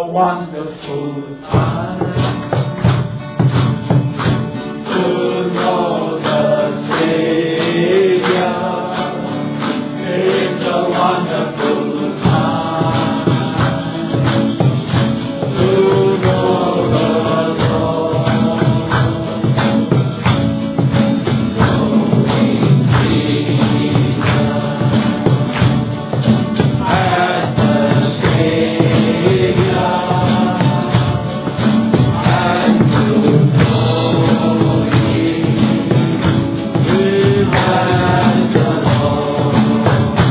wonderful time to know the Savior. It's a wonderful time to know the Lord. Knowing Jesus as the Savior, and to know Him as the Lord.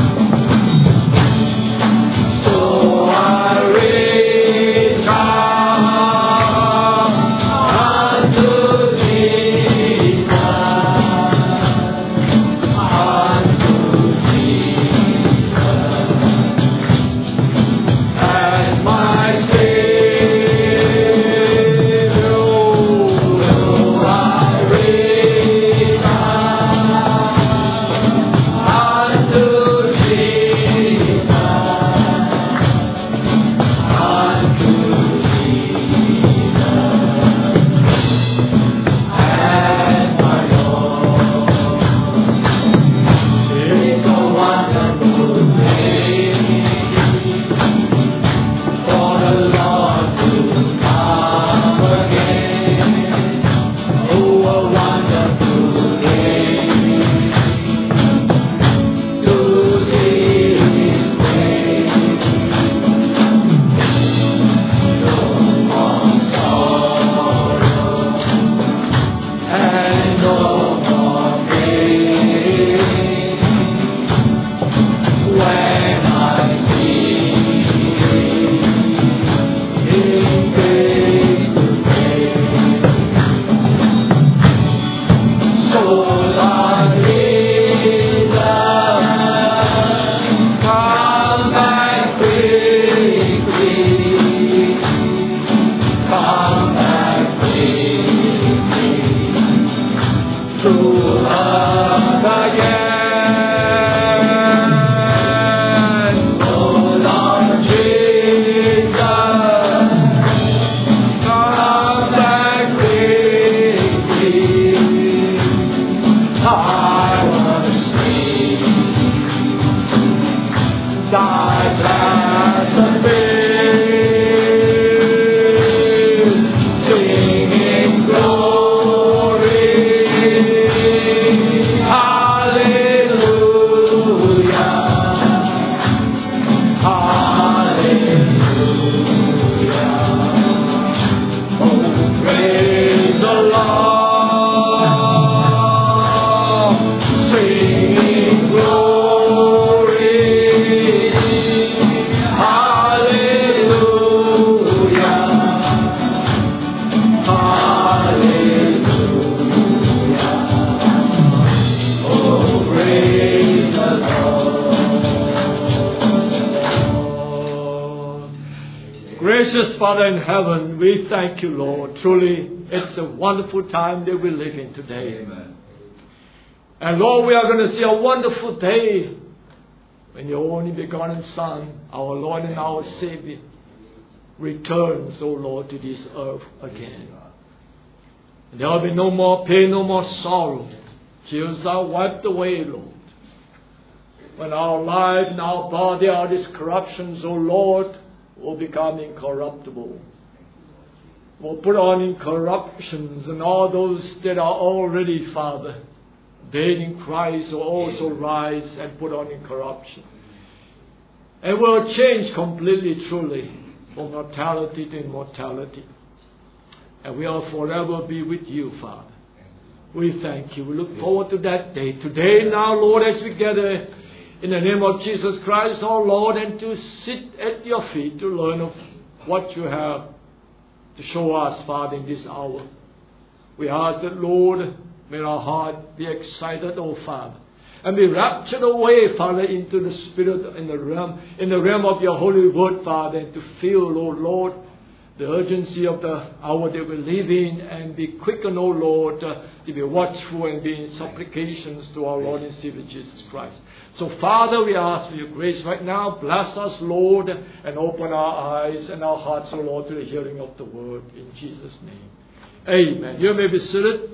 So I reach out unto Jesus, as my Savior. I reach out unto Jesus, as my Lord. It's a wonderful day for the Lord to come again. Oh, a wonderful day to see His face. No more sorrow and no more pain when I see Him face to face. So Lord Jesus, come back quickly. Come back quickly to us again. Oh Lord Jesus, come back quickly. I want to see Thy blessed face, singing glory, hallelujah, hallelujah. Oh, praise the Lord, singing glory, hallelujah, hallelujah. Oh, praise the Lord. Gracious Father in heaven, we thank you, Lord. Truly, it's a wonderful time that we live in today. Amen. And Lord, we are going to see a wonderful day when your only begotten Son, our Lord and our Savior, returns, O Lord, to this earth again. And there will be no more pain, no more sorrow. Tears are wiped away, Lord. When our life and our body are these corruptions, O Lord, will become incorruptible. We'll put on incorruptions, and all those that are already, Father, dead in Christ will also rise and put on incorruption. And will change completely, truly, from mortality to immortality. And we'll forever be with you, Father. We thank you. We look forward to that day. Today, now, Lord, as we gather in the name of Jesus Christ, our Lord, and to sit at your feet to learn of what you have to show us, Father, in this hour. We ask that, Lord, may our heart be excited, oh Father, and be raptured away, Father, into the Spirit in the realm of your holy word, Father, and to feel, Lord, the urgency of the hour that we live in, and be quicken, O Lord, to be watchful and be in supplications to our Lord and Savior Jesus Christ. So, Father, we ask for your grace right now. Bless us, Lord, and open our eyes and our hearts, O Lord, to the hearing of the word. In Jesus' name. Amen. You may be seated.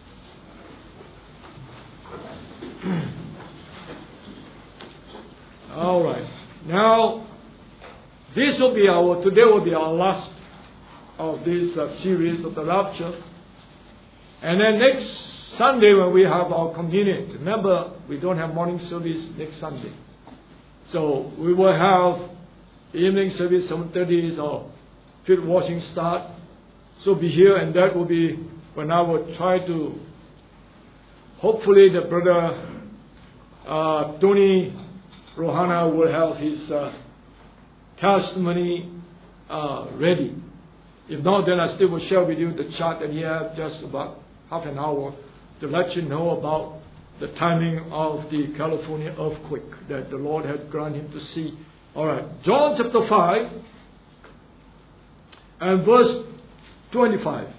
All right. Now, today will be our last of this series of the rapture. And then next Sunday when we have our communion, remember we don't have morning service next Sunday. So we will have evening service, 7:30 is our feet washing start. So be here, and that will be when I will try to, hopefully the brother Tony Rohana will have his testimony ready. If not, then I still will share with you the chart that he has, just about half an hour, to let you know about the timing of the California earthquake that the Lord had granted him to see. All right, John chapter 5 and verse 25.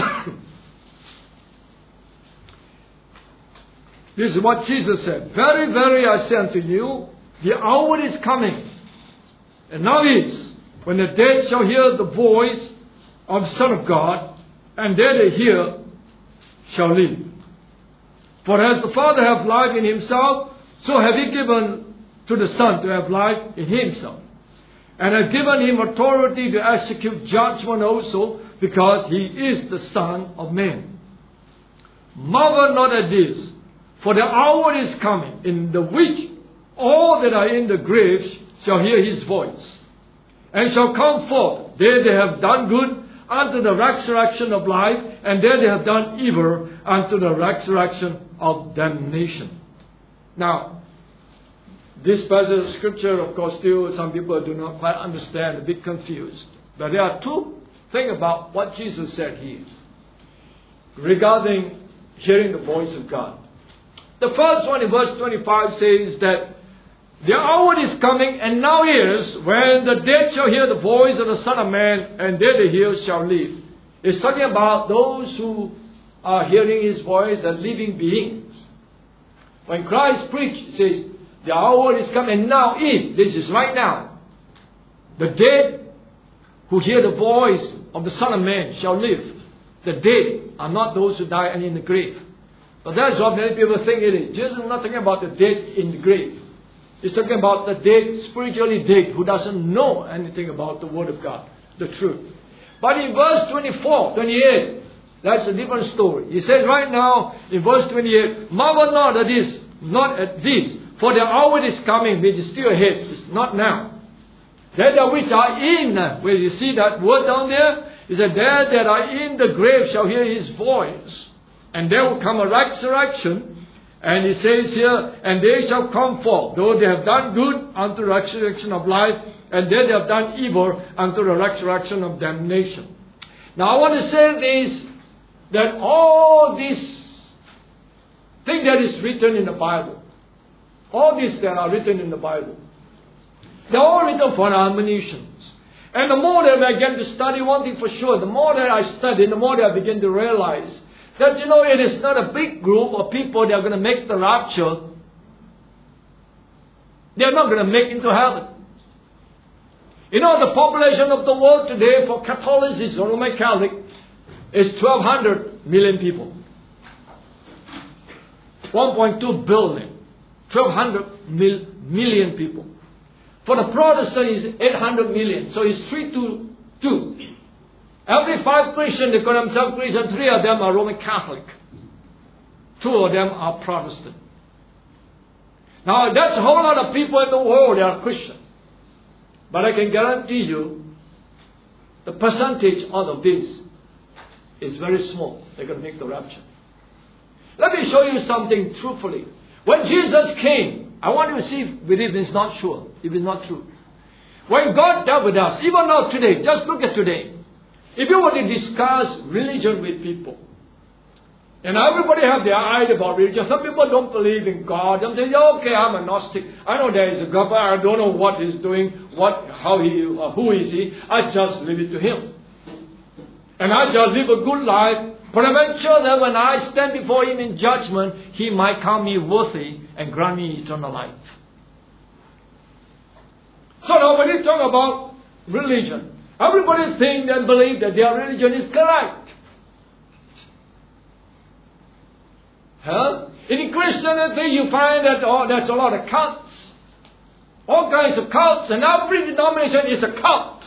This is what Jesus said. Very, very, I say unto you, the hour is coming, and now is, when the dead shall hear the voice of the Son of God, and they hear shall live. For as the Father hath life in himself, so have he given to the Son to have life in himself, and hath given him authority to execute judgment also, because he is the Son of Man. Marvel not at this, for the hour is coming, in the which all that are in the graves shall hear his voice, and shall come forth, they that have done good, unto the resurrection of life, and they that have done evil, unto the resurrection of damnation. Now, this passage of scripture, of course, still some people do not quite understand, a bit confused. But there are two things about what Jesus said here regarding hearing the voice of God. The first one in verse 25 says that the hour is coming, and now is, when the dead shall hear the voice of the Son of Man, and they that hear shall live. It's talking about those who are hearing his voice and living beings. When Christ preached, it says, the hour is coming, and now is, this is right now. The dead who hear the voice of the Son of Man shall live. The dead are not those who die and in the grave. But that's what many people think it is. Jesus is not talking about the dead in the grave. He's talking about the dead, spiritually dead, who doesn't know anything about the Word of God, the truth. But in verse 24, 28, that's a different story. He says right now, in verse 28, marvel not at this, not at this, for the hour is coming, which is still ahead, it's not now. They that which are in, where you see that word down there, he said, they that are in the grave shall hear his voice, and there will come a resurrection. And he says here, and they shall come forth, though they have done good, unto the resurrection of life, and they that have done evil, unto the resurrection of damnation. Now I want to say this, that all these things that is written in the Bible, all these that are written in the Bible, they're all written for our admonitions. And the more that I get to study, one thing for sure, the more that I study, the more that I begin to realize that, it is not a big group of people that are going to make the rapture. They are not going to make it into heaven. The population of the world today for Catholicism, Roman Catholic, is 1,200 million people. 1.2 billion. 1,200 million people. For the Protestant, is 800 million. So it's 3 to 2. Every 5 Christians, they call themselves Christian, 3 of them are Roman Catholic. 2 of them are Protestant. Now, that's a whole lot of people in the world that are Christian. But I can guarantee you, the percentage out of this is very small. They're going to make the rapture. Let me show you something truthfully. When Jesus came, I want you to see if it's not sure, if it's not true. When God dealt with us, even now today, just look at today. If you were to discuss religion with people, and everybody have their idea about religion. Some people don't believe in God. They say, okay, I'm a Gnostic. I know there is a God, but I don't know what he's doing, who is he. I just leave it to him. and I shall live a good life, peradventure that when I stand before Him in judgment, He might count me worthy and grant me eternal life. So now when you talk about religion, everybody thinks and believes that their religion is correct. Huh? In Christianity you find that there's a lot of cults. All kinds of cults, and every denomination is a cult.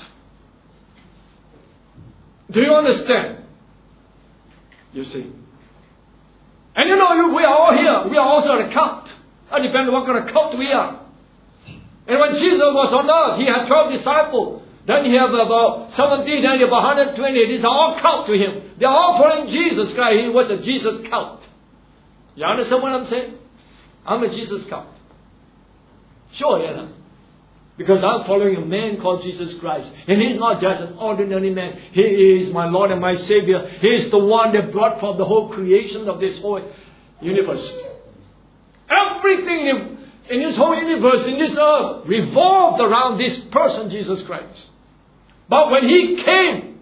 Do you understand? You see. And you know, we are all here. We are also a cult. It depends on what kind of cult we are. And when Jesus was on earth, He had 12 disciples. Then He had about 70, then He had about 120. These are all cult to Him. They are all following Jesus Christ. He was a Jesus cult. You understand what I'm saying? I'm a Jesus cult. Sure, yeah. Because I'm following a man called Jesus Christ. And He's not just an ordinary man. He is my Lord and my Savior. He is the one that brought forth the whole creation of this whole universe. Everything in this whole universe, in this earth, revolved around this person, Jesus Christ. But when He came,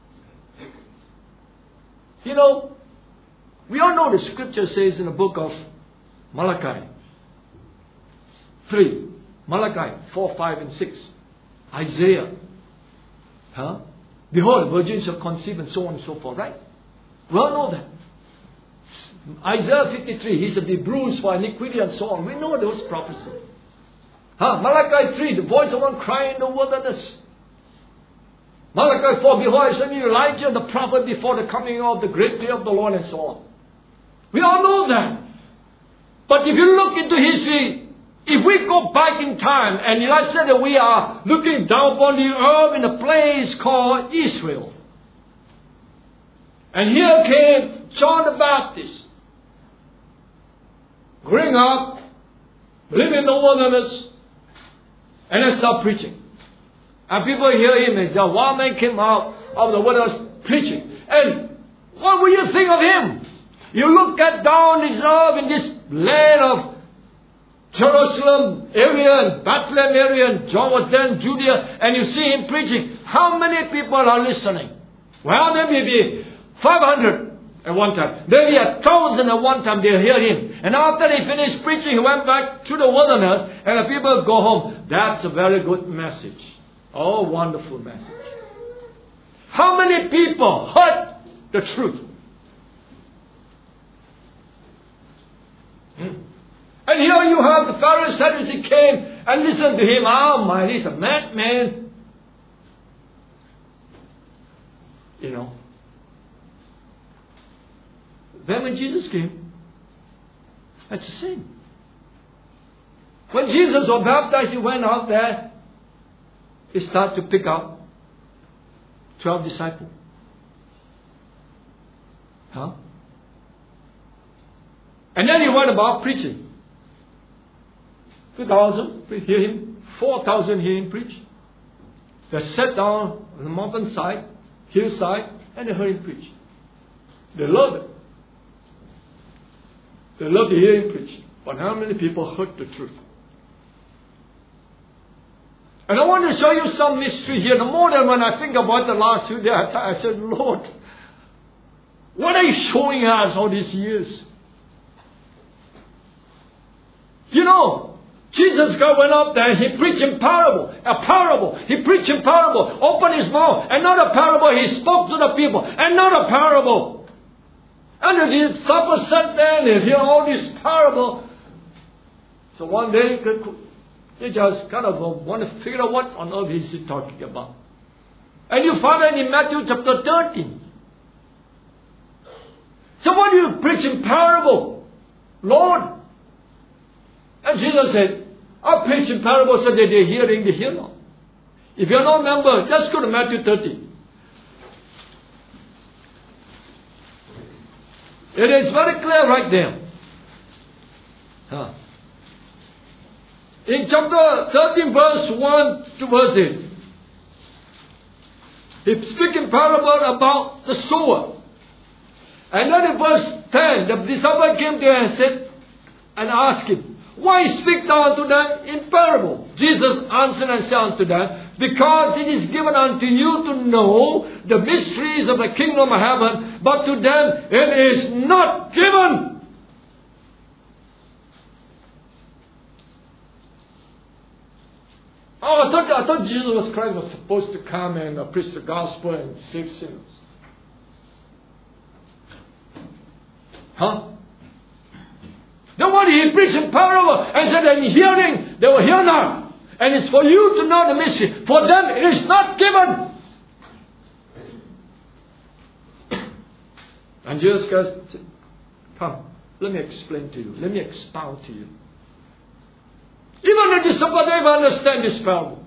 you know, we all know the scripture says in the book of Malachi 3, Malachi 4, 5 and 6, Isaiah, behold, virgins shall conceive and so on and so forth, right? We all know that. Isaiah 53, He shall be bruised for iniquity and so on. We know those prophecies. Malachi 3, the voice of one crying in the wilderness. Malachi 4, behold, I send you Elijah the prophet before the coming of the great day of the Lord and so on. We all know that. But if you look into history, if we go back in time, and I said that we are looking down upon the earth in a place called Israel. And here came John the Baptist. Growing up, living in the wilderness, and then start preaching. And people hear him and say, one man came out of the wilderness preaching. And what will you think of him? You look at down this earth in this land of Jerusalem area and Bethlehem area, and John was there in Judea, and you see him preaching. How many people are listening? Well, there may be 500 at one time. Maybe 1,000 at one time they hear him. And after he finished preaching, he went back to the wilderness, and the people go home. That's a very good message. Oh, wonderful message. How many people heard the truth? And here you have the Pharisees, Sadducees came and listened to him. Oh my, he's a madman. You know. Then when Jesus came, that's the same. When Jesus was baptized, He went out there. He started to pick up 12 disciples. And then He went about preaching. 2,000 hear Him. 4,000 hear Him preach. They sat down on the mountainside, hillside, and they heard Him preach. They loved it. They loved to hear Him preach. But how many people heard the truth? And I want to show you some mystery here. The more than when I think about the last few days, I said, Lord, what are You showing us all these years? You know, Jesus God went up there and He preached in parable. A parable. He preached in parable. Opened His mouth. Another parable. He spoke to the people. Another parable. And the disciples sat there and they hear all this parable. So one day they just kind of want to figure out what on earth is He talking about. And you find that in Matthew chapter 13. So what do you preach in parable, Lord? And Jesus said, I preach in parables so that they're hearing, they hear not. If you're not a member, just go to Matthew 13. It is very clear right there. In chapter 13, verse 1 to verse 8, He's speaking parable about the sower. And then in verse 10, the disciple came to Him and said, and asked Him, why speak thou unto them in parable? Jesus answered and said unto them, Because it is given unto you to know the mysteries of the kingdom of heaven, but to them it is not given. Oh, I thought Jesus Christ was supposed to come and preach the gospel and save sinners. Huh? Then what he preached in parable and said, in hearing, they will hear not. And it's for you to know the mystery. For them it is not given. And Jesus Christ said, come, let me explain to you. Let me expound to you. Even the disciples don't even understand this parable.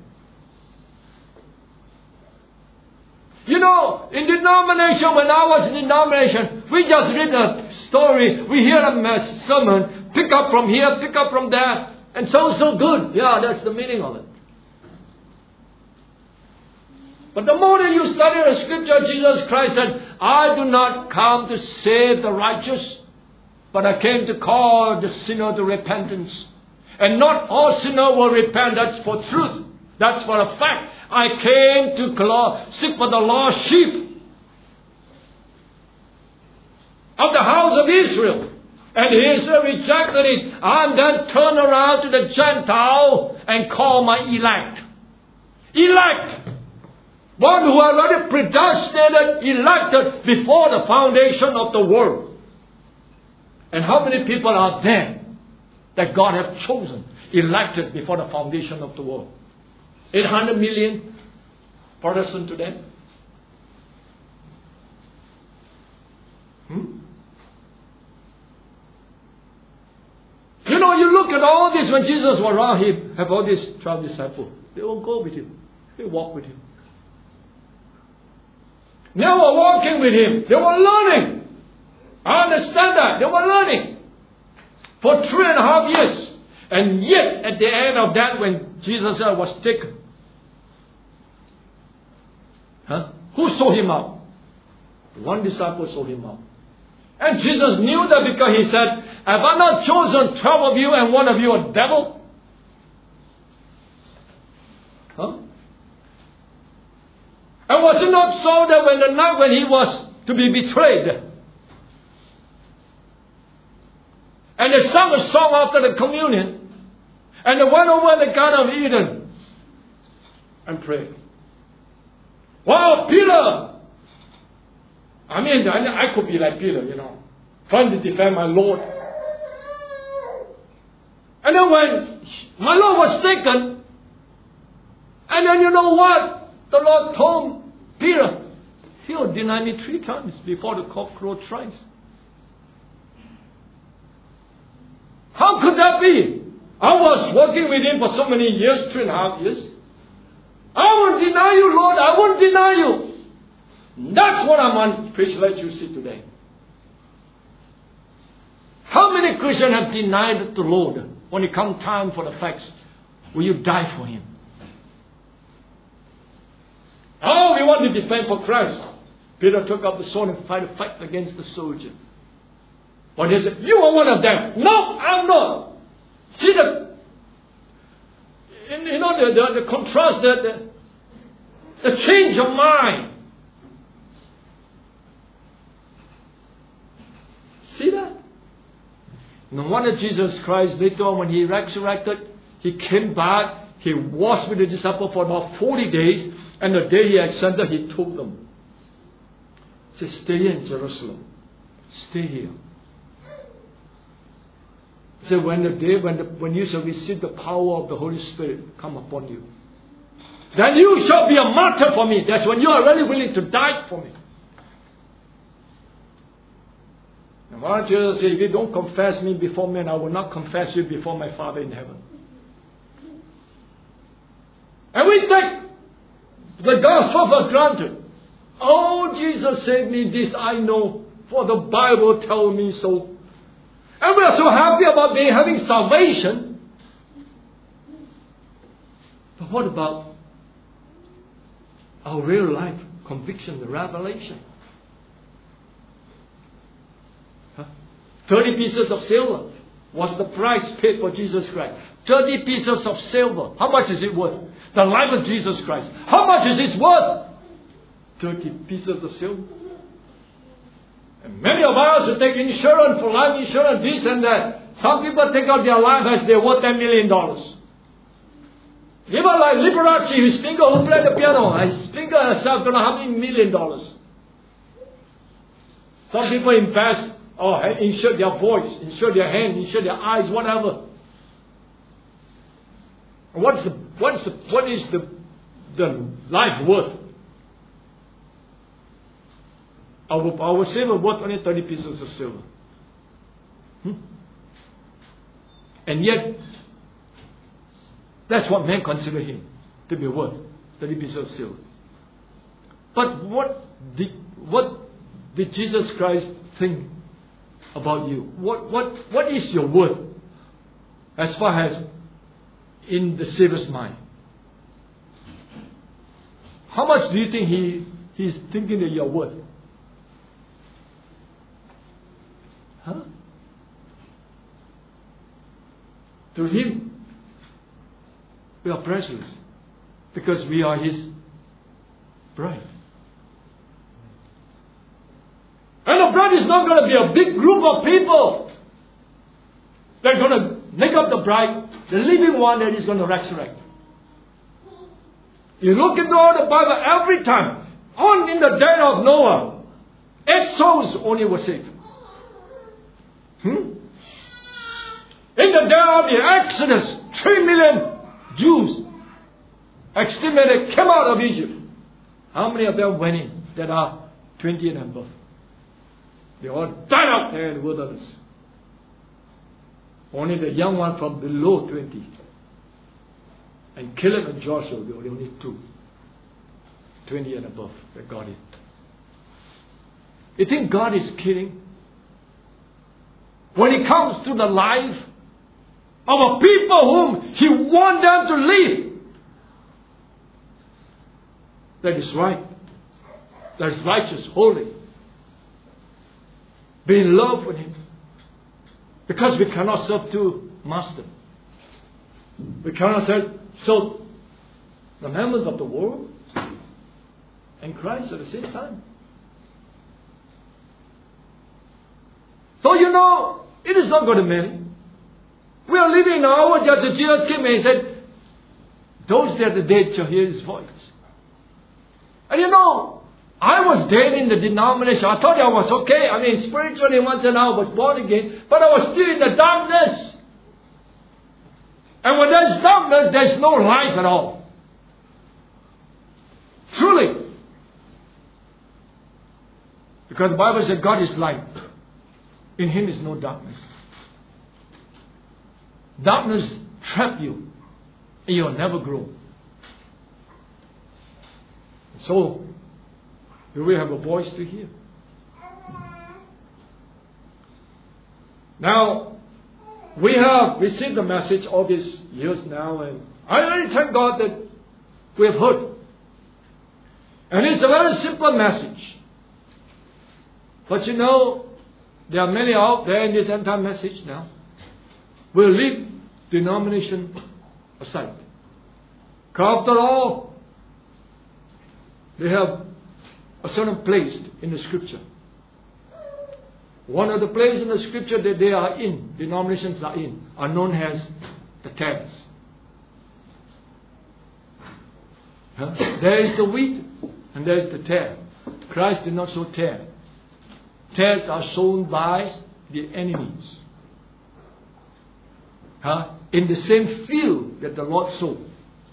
You know, in denomination, when I was in denomination, we just read a story, we hear a sermon, pick up from here, pick up from there, and so good. Yeah, that's the meaning of it. But the more that you study the scripture, Jesus Christ said, I do not come to save the righteous, but I came to call the sinner to repentance. And not all sinners will repent. That's for truth. That's for a fact. I came to seek for the lost sheep of the house of Israel. And Israel rejected it. And then turned around to the Gentile and called my elect. Elect. One who already predestinated, elected before the foundation of the world. And how many people are there that God has chosen, elected before the foundation of the world? 800 million Protestants today. You know, you look at all this when Jesus was around, he had all these 12 disciples. They will go with him. They walk with him. They were walking with him. They were learning. I understand that. They were learning for 3.5 years. And yet, at the end of that, when Jesus was taken, who saw him out? One disciple saw him out. And Jesus knew that because he said, have I not chosen 12 of you and one of you a devil? And was it not so that when the night when he was to be betrayed, and they sang a song after the communion, and they went over the Garden of Eden and prayed. Wow, Peter! I mean, I could be like Peter, you know, trying to defend my Lord. And then when my Lord was taken, and then you know what? The Lord told Peter, he'll deny me 3 times before the cock crow thrice. How could that be? I was working with him for so many years, 3.5 years. I won't deny you, Lord. I won't deny you. That's what I'm on preach let you see today. How many Christians have denied the Lord when it comes time for the facts? Will you die for him? Oh, we want to defend for Christ. Peter took up the sword and fight against the soldier. But he said, you are one of them. No, I'm not. See the contrast, the change of mind. See that? No wonder Jesus Christ later on when he resurrected, he came back, he was with the disciples for about 40 days, and the day he ascended, he told them, he said, stay here in Jerusalem. Stay here. He said, when the day when you shall receive the power of the Holy Spirit come upon you, then you shall be a martyr for me. That's when you are really willing to die for me. And why don't you say, if you don't confess me before men, I will not confess you before my Father in heaven. And we take the gospel for granted. Oh, Jesus saved me, this I know, for the Bible tells me so. And we are so happy about having salvation. But what about our real life conviction, the revelation? 30 pieces of silver. was the price paid for Jesus Christ. 30 pieces of silver. How much is it worth? The life of Jesus Christ. How much is it worth? 30 pieces of silver. And many of us who take insurance for life insurance, this and that. Some people take out their life as they're worth $10 million. Even like Liberace, his finger who played the piano, his finger herself don't know how many $1 million. Some people invest or insure their voice, insure their hand, insure their eyes, whatever. What is the life worth? Our silver worth only 30 pieces of silver. And yet, that's what men consider him to be worth, 30 pieces of silver. But what did Jesus Christ think about you? What is your worth as far as in the Savior's mind? How much do you think he's thinking that you're worth? Huh? To him, we are precious because we are his bride. And the bride is not going to be a big group of people. They're going to make up the bride, the living one that is going to resurrect. You look into all the Bible every time. On in the day of Noah, 8 souls only were saved. In the day of the Exodus, 3 million Jews estimated came out of Egypt. How many of them went in that are 20 and above? They all died out there in the wilderness. Only the young one from below 20. And Caleb and Joshua were the only 2. 20 and above that got it. You think God is kidding? When it comes to the life of a people whom He wants them to live, that is right, that is righteous, holy, be in love with Him. Because we cannot serve 2 masters. We cannot serve the members of the world and Christ at the same time. So it is not going to many. We are living in our hour just as Jesus came and He said, those that are dead shall hear His voice. And I was dead in the denomination. I thought I was okay. I mean, spiritually once and I was born again. But I was still in the darkness. And when there's darkness, there's no light at all. Truly. Because the Bible said God is light. In Him is no darkness. Darkness trap you. And you'll never grow. So, do we have a voice to hear? Now, we have received the message all these years now, and I really thank God that we have heard. And it's a very simple message. But there are many out there in this end-time message now. We'll leave denomination aside. After all, they have a certain place in the Scripture. One of the places in the Scripture that they are in, denominations are in, are known as the tares. There is the wheat and there is the tare. Christ did not sow tare. Tares are sown by the enemies. In the same field that the Lord sowed.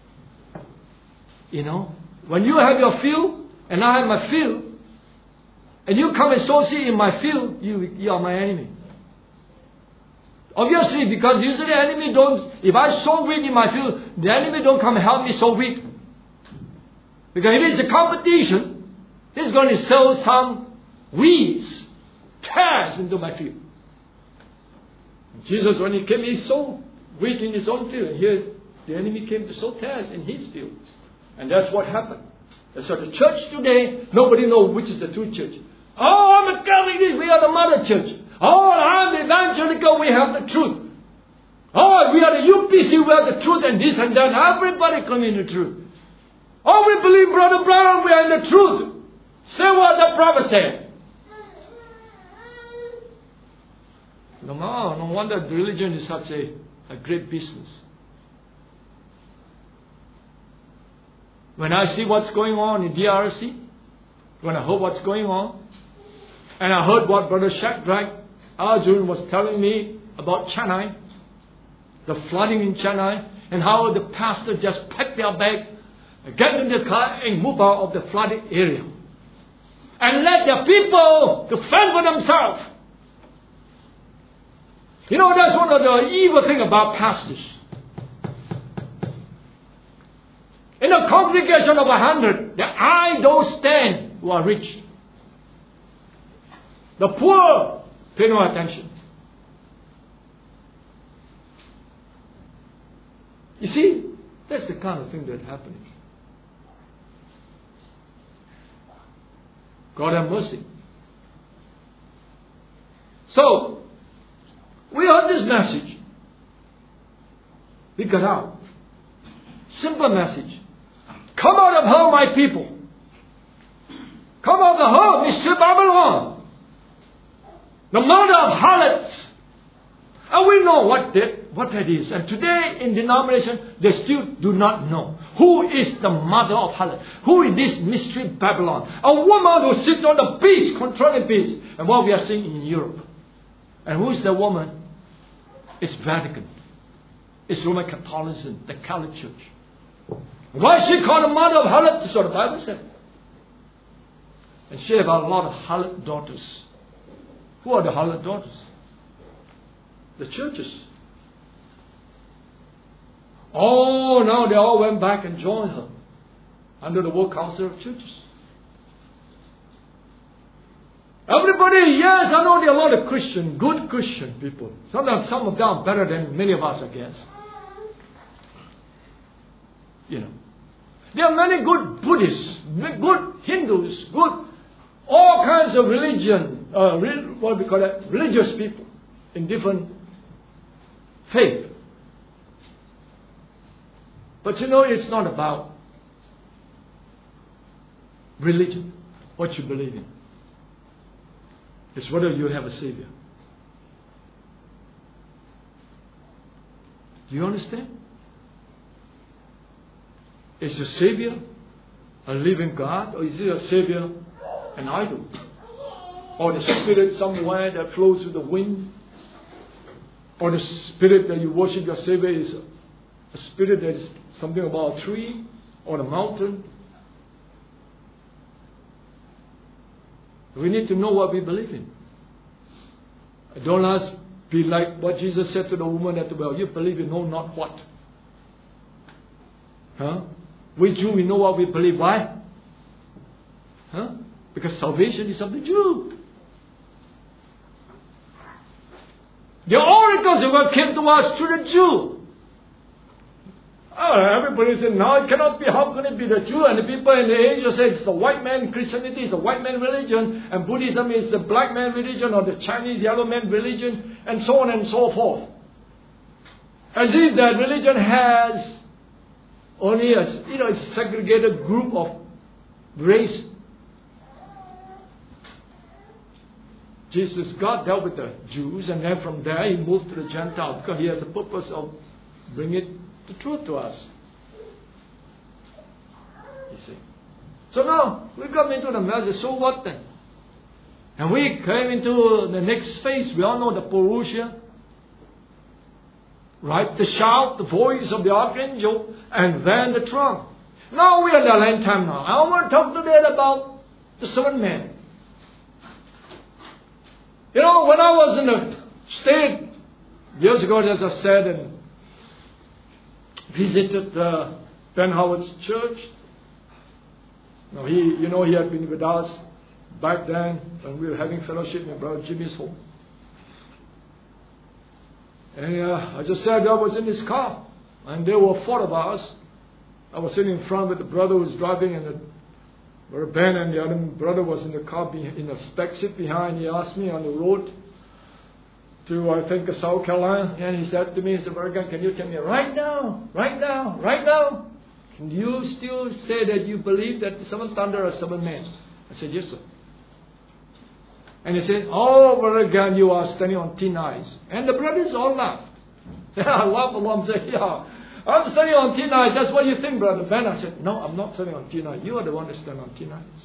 When you have your field and I have my field, and you come and sow seed in my field, you are my enemy. Obviously, because usually the enemy don't, if I sow wheat in my field, the enemy don't come and help me sow wheat. Because if it's a competition, he's going to sow some weeds, tares into my field. Jesus, when He came, He sowed wheat in His own field. And here, the enemy came to sow tares in His field. And that's what happened. And so the church today, nobody knows which is the true church. Oh, I'm a Catholic, we are the mother church. Oh, I'm the evangelical, we have the truth. Oh, we are the UPC, we are the truth and this and that. Everybody come in the truth. Oh, we believe Brother Brown, we are in the truth. Say what the prophet said. No wonder religion is such a great business. When I see what's going on in DRC, when I heard what's going on, and I heard what Brother Shadrach Arjun was telling me about Chennai, the flooding in Chennai, and how the pastor just packed their bag, get in the car and move out of the flooded area. And let the people to fend for themselves. You know, that's one of the evil things about pastors. In a congregation of 100, the idle stand who are rich. The poor pay no attention. You see, that's the kind of thing that's happening. God have mercy. So, we heard this message. We got out. Simple message. Come out of her, my people. Come out of her, Mystery Babylon. The mother of harlots. And we know what that is. And today in denomination, they still do not know. Who is the mother of harlot? Who is this Mystery Babylon? A woman who sits on the beast, controlling beast. And what we are seeing in Europe. And who is the woman? It's Vatican. It's Roman Catholicism, the Catholic Church. Why is she called the mother of harlot? That's what the Bible said. And she had a lot of harlot daughters. Who are the harlot daughters? The churches. Oh, now they all went back and joined her under the World Council of Churches. Everybody, yes, I know there are a lot of Christian, good Christian people. Sometimes some of them are better than many of us, I guess. You know. There are many good Buddhists, good Hindus, good all kinds of religion, what we call it, religious people in different faith. But you know, it's not about religion, what you believe in. It's whether you have a Savior. Do you understand? Is the Savior a living God, or is it a Savior an idol? Or the spirit somewhere that flows with the wind? Or the spirit that you worship your Savior is a spirit that is something about a tree or a mountain? We need to know what we believe in. Don't us be like what Jesus said to the woman at the well. You believe you know not what. Huh? We Jew, we know what we believe. Why? Huh? Because salvation is of the Jew. The oracles of God came to us through the Jew. Oh, everybody said, no, it cannot be. How can it be the Jew? And the people in the Asia say it's the white man. Christianity is the white man religion. And Buddhism is the black man religion, or the Chinese yellow man religion. And so on and so forth. As if that religion has only a segregated group of race. Jesus, God dealt with the Jews, and then from there He moved to the Gentiles because He has a purpose of bringing the truth to us. You see. So now we come into the message. So what then? And we came into the next phase. We all know the parousia, right? The shout, the voice of the archangel, and then the trump. Now we are in the end time now. I want to talk today about the seven men. You know, when I was in the state years ago, as I said, and visited Ben Howard's church. Now he had been with us back then when we were having fellowship in Brother Jimmy's home. And I just said I was in his car, and there were four of us. I was sitting in front with the brother who was driving, and Brother Ben and the other brother was in the car in the back seat behind. He asked me on the road to, I think, South Carolina. And he said to me, he said, Brother Gunn, can you tell me right now, can you still say that you believe that 7 thunder are 7 men? I said, yes, sir. And he said, oh, Brother Gunn, you are standing on thin ice. And the brothers all laughed. I laughed along and said, yeah, I'm standing on thin ice. That's what you think, Brother Ben. I said, no, I'm not standing on thin ice. You are the one that stand on thin ice.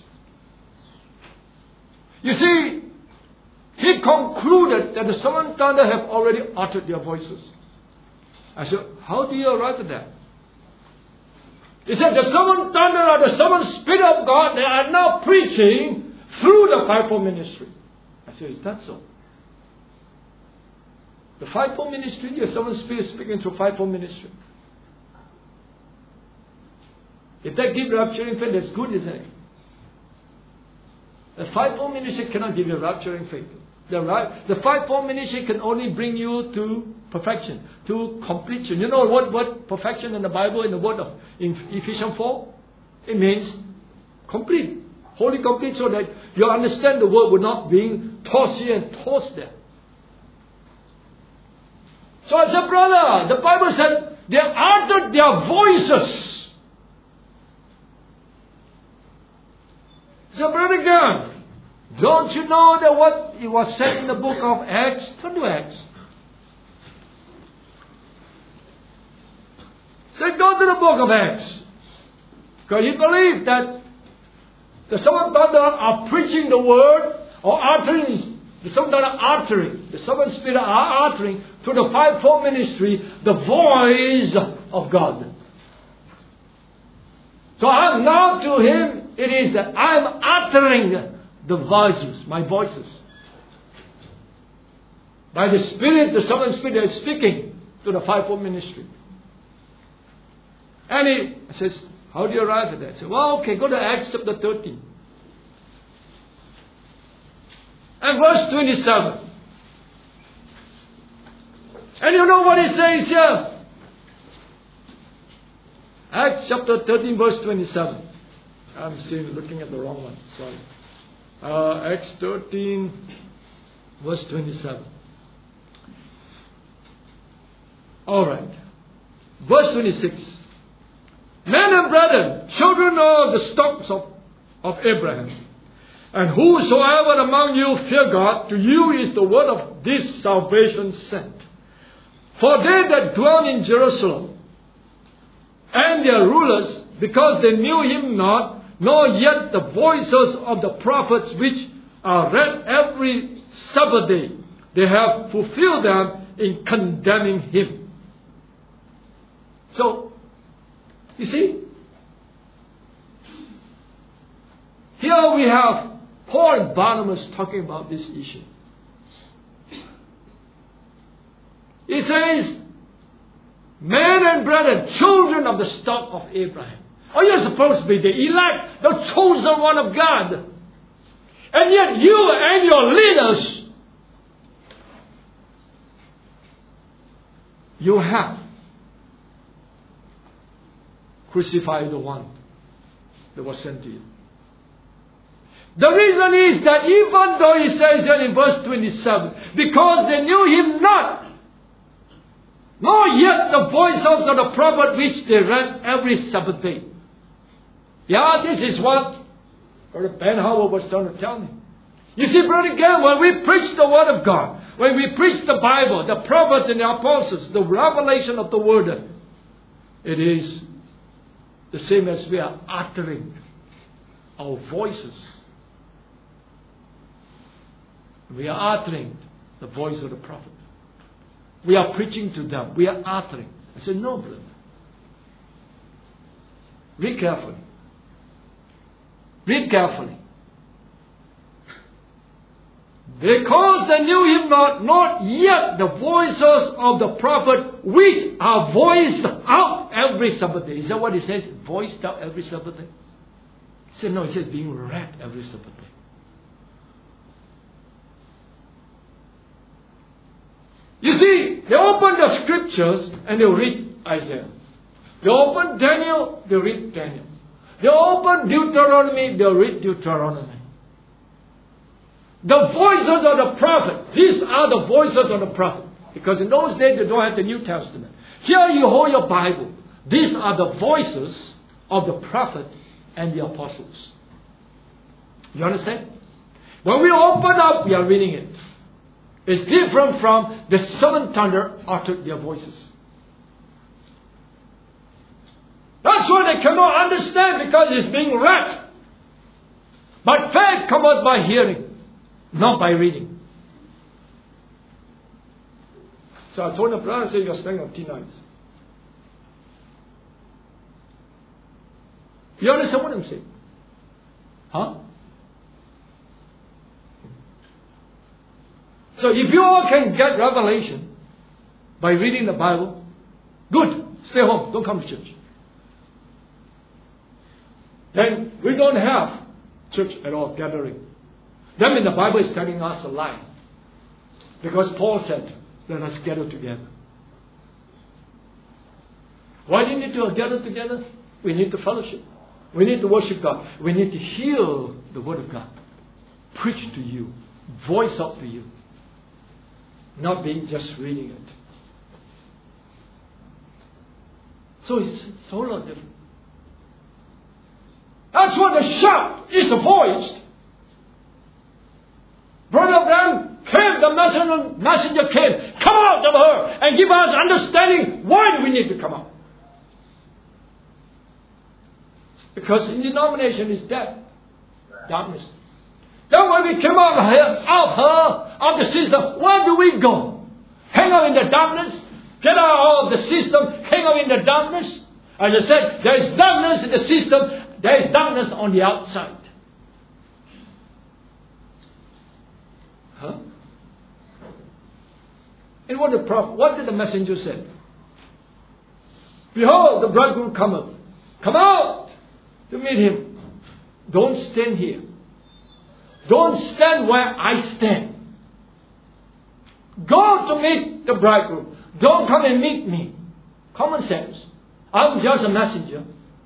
You see, he concluded that the 7 thunder have already uttered their voices. I said, how do you arrive at that? He said, the 7 thunder are the 7 Spirit of God. They are now preaching through the fivefold ministry. I said, is that so? The fivefold ministry, the 7 Spirit speaking through fivefold ministry. If that gives rapturing faith, that's good, isn't it? The fivefold ministry cannot give you rapturing faith. The fivefold ministry can only bring you to perfection, to completion. You know what perfection in the Bible, in the word of in Ephesians 4? It means complete. Wholly complete, so that you understand the word without being tossed here and tossed there. So I said, brother, the Bible said they uttered their voices. So, Brother Gunn, don't you know that what it was said in the book of Acts? Turn to Acts. So go to the book of Acts. Because you believe that the 7 thunder are preaching the word or uttering. The 7 thunder are uttering. The 7 Spirit are uttering to the fivefold ministry the voice of God. So now to him it is that I am uttering the voices, my voices. By the Spirit, the 7 Spirit is speaking to the fivefold ministry. And he says, how do you arrive at that? I say, well, okay, go to Acts chapter 13. And verse 27. And you know what he says here? Acts chapter 13 verse 27. I'm looking at the wrong one. Sorry. Acts 13 verse 27. Alright. Verse 26. Men and brethren, children of the stocks of Abraham, and whosoever among you fear God, to you is the word of this salvation sent. For they that dwell in Jerusalem, and their rulers, because they knew him not, nor yet the voices of the prophets which are read every Sabbath day, they have fulfilled them in condemning him. So, you see, here we have Paul and Barnabas talking about this issue. He says, men and brethren, children of the stock of Abraham. Oh, you're supposed to be the elect, the chosen one of God. And yet you and your leaders, you have crucified the one that was sent to you. The reason is that even though he says here in verse 27, because they knew him not, nor yet the voices of the prophet which they read every Sabbath day. Yeah, this is what Brother Ben Howard was trying to tell me. You see, Brother, again, when we preach the Word of God, when we preach the Bible, the prophets and the apostles, the revelation of the Word, it is the same as we are uttering our voices. We are uttering the voice of the prophet. We are preaching to them. We are uttering. I said, no, brother. Read carefully. Read carefully. Because they knew him not, not yet the voices of the prophet which are voiced out every Sabbath day. Is that what he says? Voiced out every Sabbath day? He said, no, he says being read every Sabbath day. You see, they open the scriptures and they read Isaiah. They open Daniel, they read Daniel. They open Deuteronomy, they read Deuteronomy. The voices of the prophet. These are the voices of the prophet. Because in those days they don't have the New Testament. Here you hold your Bible. These are the voices of the prophet and the apostles. You understand? When we open up, we are reading it. It's different from the seven thunder uttered their voices. That's why they cannot understand, because it's being read. But faith cometh by hearing, not by reading. So I told the brother, I said, you're staying on T9s. You understand what I'm saying? Huh? So if you all can get revelation by reading the Bible, good. Stay home. Don't come to church. Then we don't have church at all, gathering. That means the Bible is telling us a lie. Because Paul said, let us gather together. Why do you need to gather together? We need to fellowship. We need to worship God. We need to hear the Word of God. Preach to you. Voice out to you. Not being just reading it. So it's a whole lot different. That's what the shout is voiced. Brother Abraham came, the messenger came. Come out of her and give us understanding why we need to come out. Because in denomination is death, darkness. Then when we come out of the system, where do we go? Hang out in the darkness? Get out of the system, hang out in the darkness? As I said, there is darkness in the system, there is darkness on the outside. Huh? And what did the messenger say? Behold, the bridegroom cometh. Come out to meet him. Don't stand here. Don't stand where I stand. Go to meet the bridegroom. Don't come and meet me. Common sense. I'm just a messenger.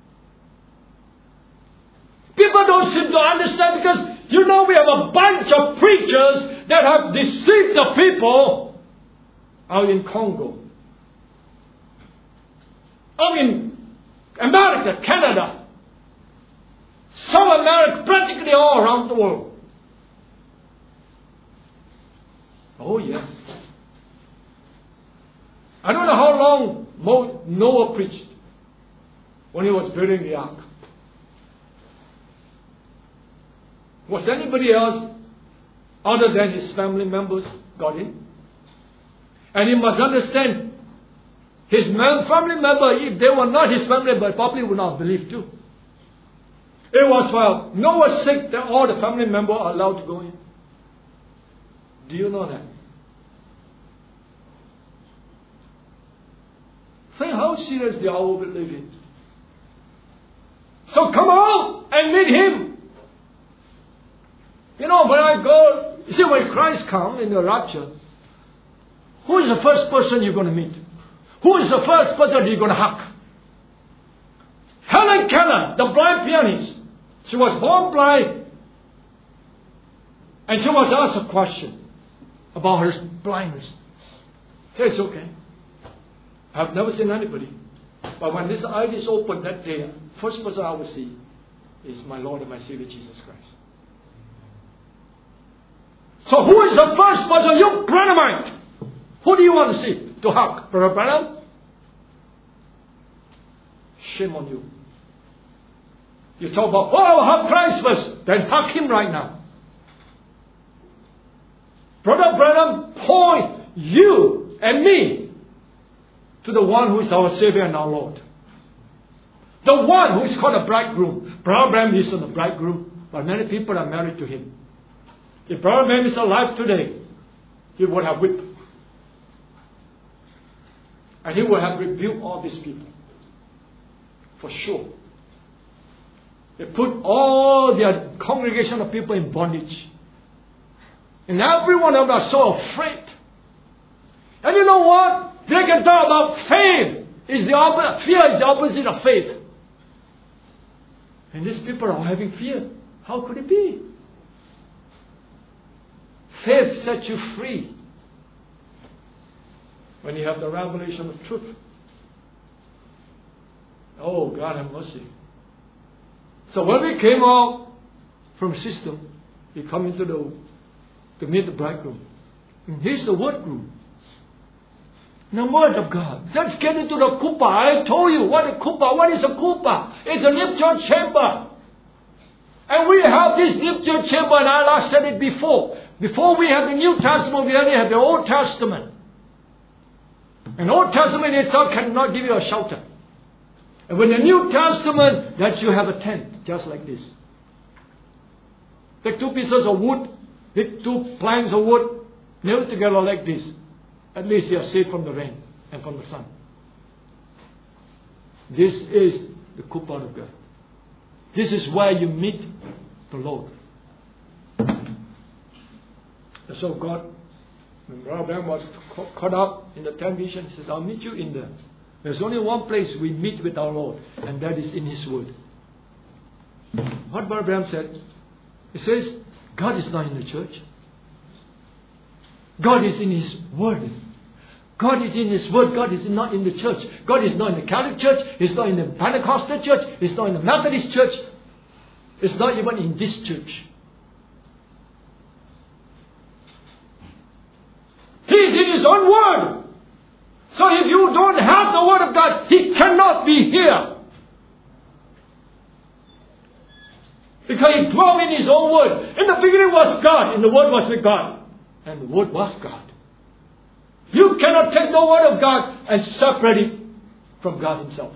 People don't seem to understand, because you know we have a bunch of preachers that have deceived the people out in Congo, out in America, Canada, South America, practically all around the world. Oh yes. I don't know how long Noah preached when he was building the ark. Was anybody else other than his family members got in? And he must understand, his family member, if they were not his family member, probably would not believe too. It was for Noah's sake that all the family members are allowed to go in. Do you know that? Think how serious the hour we live in. So come out and meet him. You know, when I go, you see, when Christ comes in the rapture, who is the first person you're going to meet? Who is the first person you're going to hug? Helen Keller, the blind pianist. She was born blind. And she was asked a question about her blindness. She said, it's okay. I've never seen anybody. But when this eye is opened that day, first person I will see is my Lord and my Savior Jesus Christ. So who is the first person? You Branhamite. Who do you want to see? To hug? Brother Branham? Shame on you. You talk about, oh, hug Christ first. Then hug him right now. Brother Branham, point you and me to the one who is our Savior and our Lord. The one who is called a bridegroom. Brother Branham is the bridegroom, but many people are married to him. If Brother Branham is alive today, he would have whipped. And he would have rebuked all these people. For sure. They put all their congregation of people in bondage. And every one of them are so afraid. And you know what? They can talk about faith. Fear is the opposite of faith. And these people are having fear. How could it be? Faith sets you free. When you have the revelation of truth. Oh, God have mercy. So when we came out from system, we come into to meet the bridegroom. And here's the word room. The word of God. Let's get into the kupa. I told you what is a kupa? It's a nuptial chamber. And we have this nuptial chamber, and I last said it before. Before we have the New Testament, we only have the Old Testament. And Old Testament itself cannot give you a shelter. And when the New Testament, that you have a tent, just like this. Take 2 pieces of wood, take 2 planks of wood, nail it together like this. At least you are safe from the rain and from the sun. This is the kupa of God. This is where you meet the Lord. And so God, when Abraham was caught up in the 10 vision, he says, I'll meet you in there. There's only one place we meet with our Lord, and that is in His Word. What Abraham said, he says, God is not in the church. God is in His Word. God is in His Word. God is not in the church. God is not in the Catholic Church. He's not in the Pentecostal Church. He's not in the Methodist Church. It's not even in this church. He's in His own Word. So if you don't have the Word of God, He cannot be here. Because He dwelt in His own Word. In the beginning was God, and the Word was with God. And the Word was God. You cannot take the Word of God and separate it from God Himself.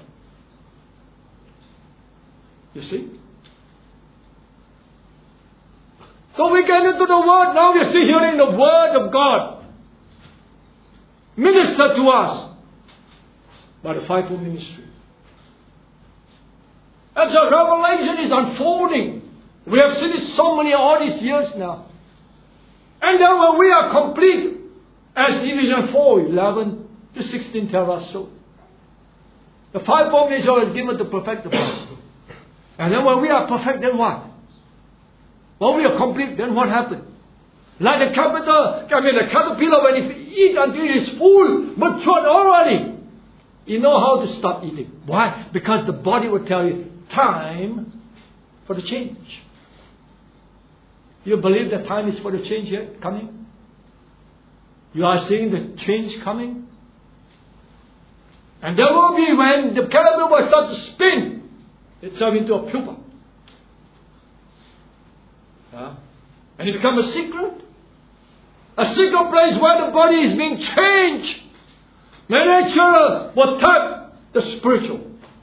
You see? So we get into the Word. Now we are still hearing the Word of God minister to us by the fivefold ministry. As the revelation is unfolding, we have seen it so many all these years now. And then when we are complete, as Ephesians 4:11 to 16 tell us so. The fivefold ministry is given to perfect the body. And then when we are perfect, then what? When we are complete, then what happens? Like the caterpillar, when it eats until it is full, matured already, you know how to stop eating. Why? Because the body will tell you, time for the change. You believe the time is for the change yet coming? You are seeing the change coming? And there will be when the caterpillar will start to spin itself into a pupa. And it becomes a secret. A secret place where the body is being changed. The natural will tap the spiritual.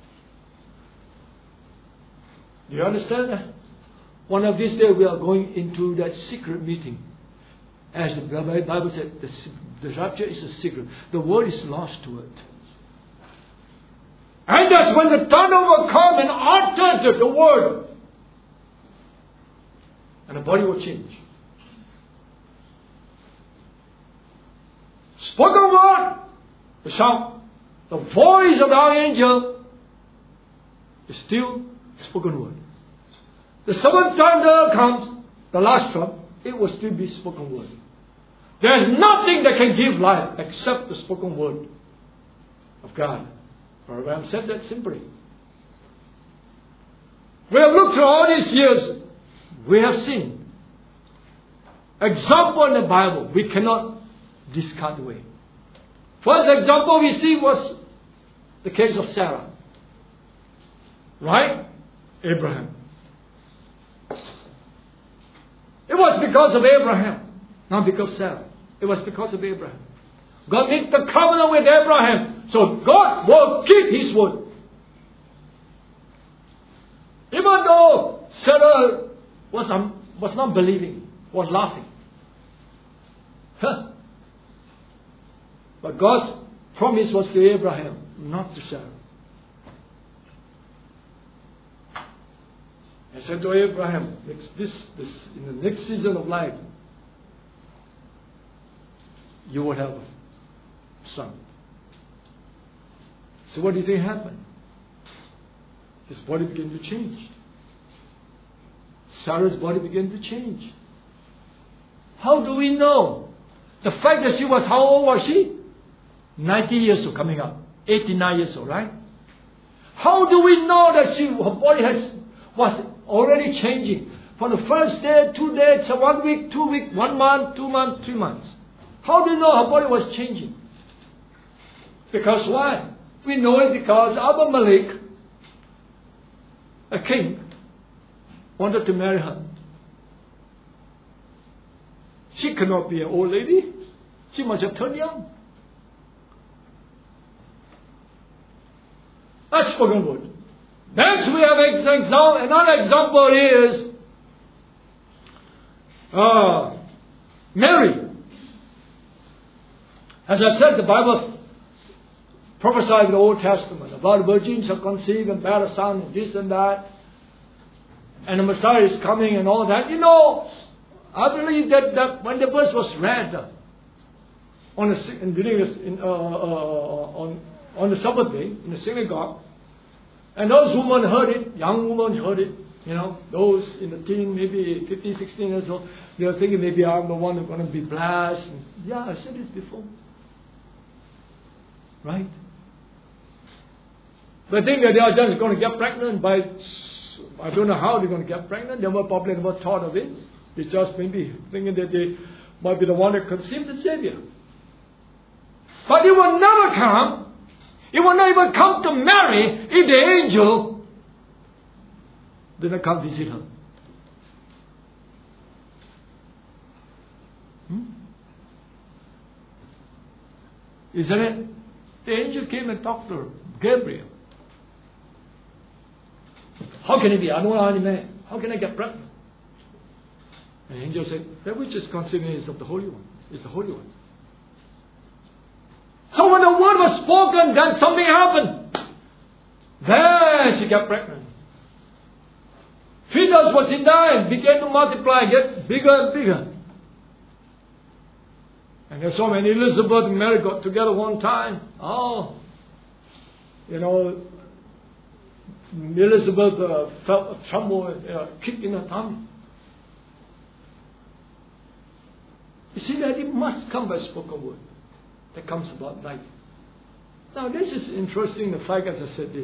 Do you understand that? One of these days we are going into that secret meeting. As the Bible said, the rapture is a secret. The world is lost to it. And that's when the thunder will come and utter the word. And the body will change. Spoken word, the sound, the voice of the archangel is still spoken word. The seventh thunder comes, the last trump, it will still be spoken word. There is nothing that can give life except the spoken word of God. Abraham said that simply. We have looked through all these years. We have seen example in the Bible we cannot discard away. First example we see was the case of Sarah. Right? Abraham. It was because of Abraham, not because of Sarah. It was because of Abraham. God made the covenant with Abraham. So God will keep His word. Even though Sarah was not believing, was laughing. But God's promise was to Abraham, not to Sarah. He said to Abraham, this in the next season of life, you will have a son. So what do you think happened? His body began to change. Sarah's body began to change. How do we know? The fact that she was, how old was she? 90 years old coming up. 89 years old, right? How do we know that her body was already changing? From the first day, 2 days, 1 week, 2 weeks, 1 month, 2 months, 3 months. How do you know her body was changing? Because why? We know it because Abimelech, a king, wanted to marry her. She cannot be an old lady. She must have turned young. That's spoken word. Next we have another example is Mary. As I said, the Bible prophesied in the Old Testament about virgins shall conceive and bear a son and this and that. And the Messiah is coming and all that. You know, I believe that when the verse was read on the Sabbath day in the synagogue, and those women heard it, young women heard it, you know, those in the teen, maybe 15, 16 years old, they were thinking maybe I'm the one who's going to be blessed. And, yeah, I said this before. Right? They think that they are just going to get pregnant by, I don't know how they're going to get pregnant. They were probably never thought of it. They just maybe thinking that they might be the one that conceived the Savior. But it will never come. It will not even come to Mary if the angel didn't come visit her. Isn't it? The angel came and talked to her, Gabriel. How can it be? I don't know any man. How can I get pregnant? And the angel said, that which is conceived is of the Holy One. Is the Holy One. So when the word was spoken, then something happened. Then she got pregnant. Fetus was in there and began to multiply, get bigger and bigger. And there's so many Elizabeth and Mary got together one time. Oh, you know, Elizabeth felt a tremble, a kick in her tummy. You see that it must come by spoken word. That comes about life. Now this is interesting, the fact as I said this.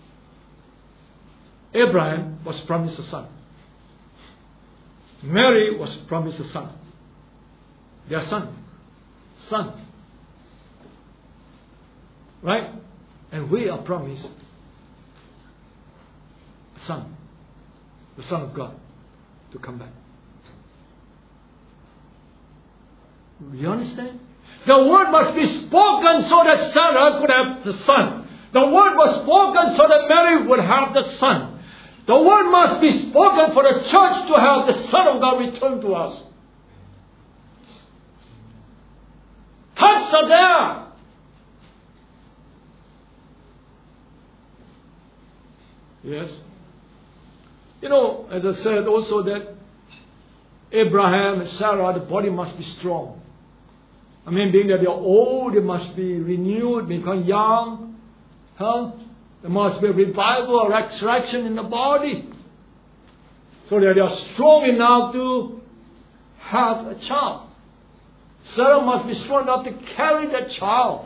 Abraham was promised a son. Mary was promised a son. Their son. Son. Right? And we are promised a son. The Son of God to come back. You understand? The word must be spoken so that Sarah could have the son. The word was spoken so that Mary would have the son. The word must be spoken for the church to have the Son of God return to us. Types are there. Yes. You know, as I said also that Abraham and Sarah, the body must be strong. I mean, being that they are old, they must be renewed, become young. There must be a revival or resurrection in the body. So that they are strong enough to have a child. Sarah must be strong enough to carry that child.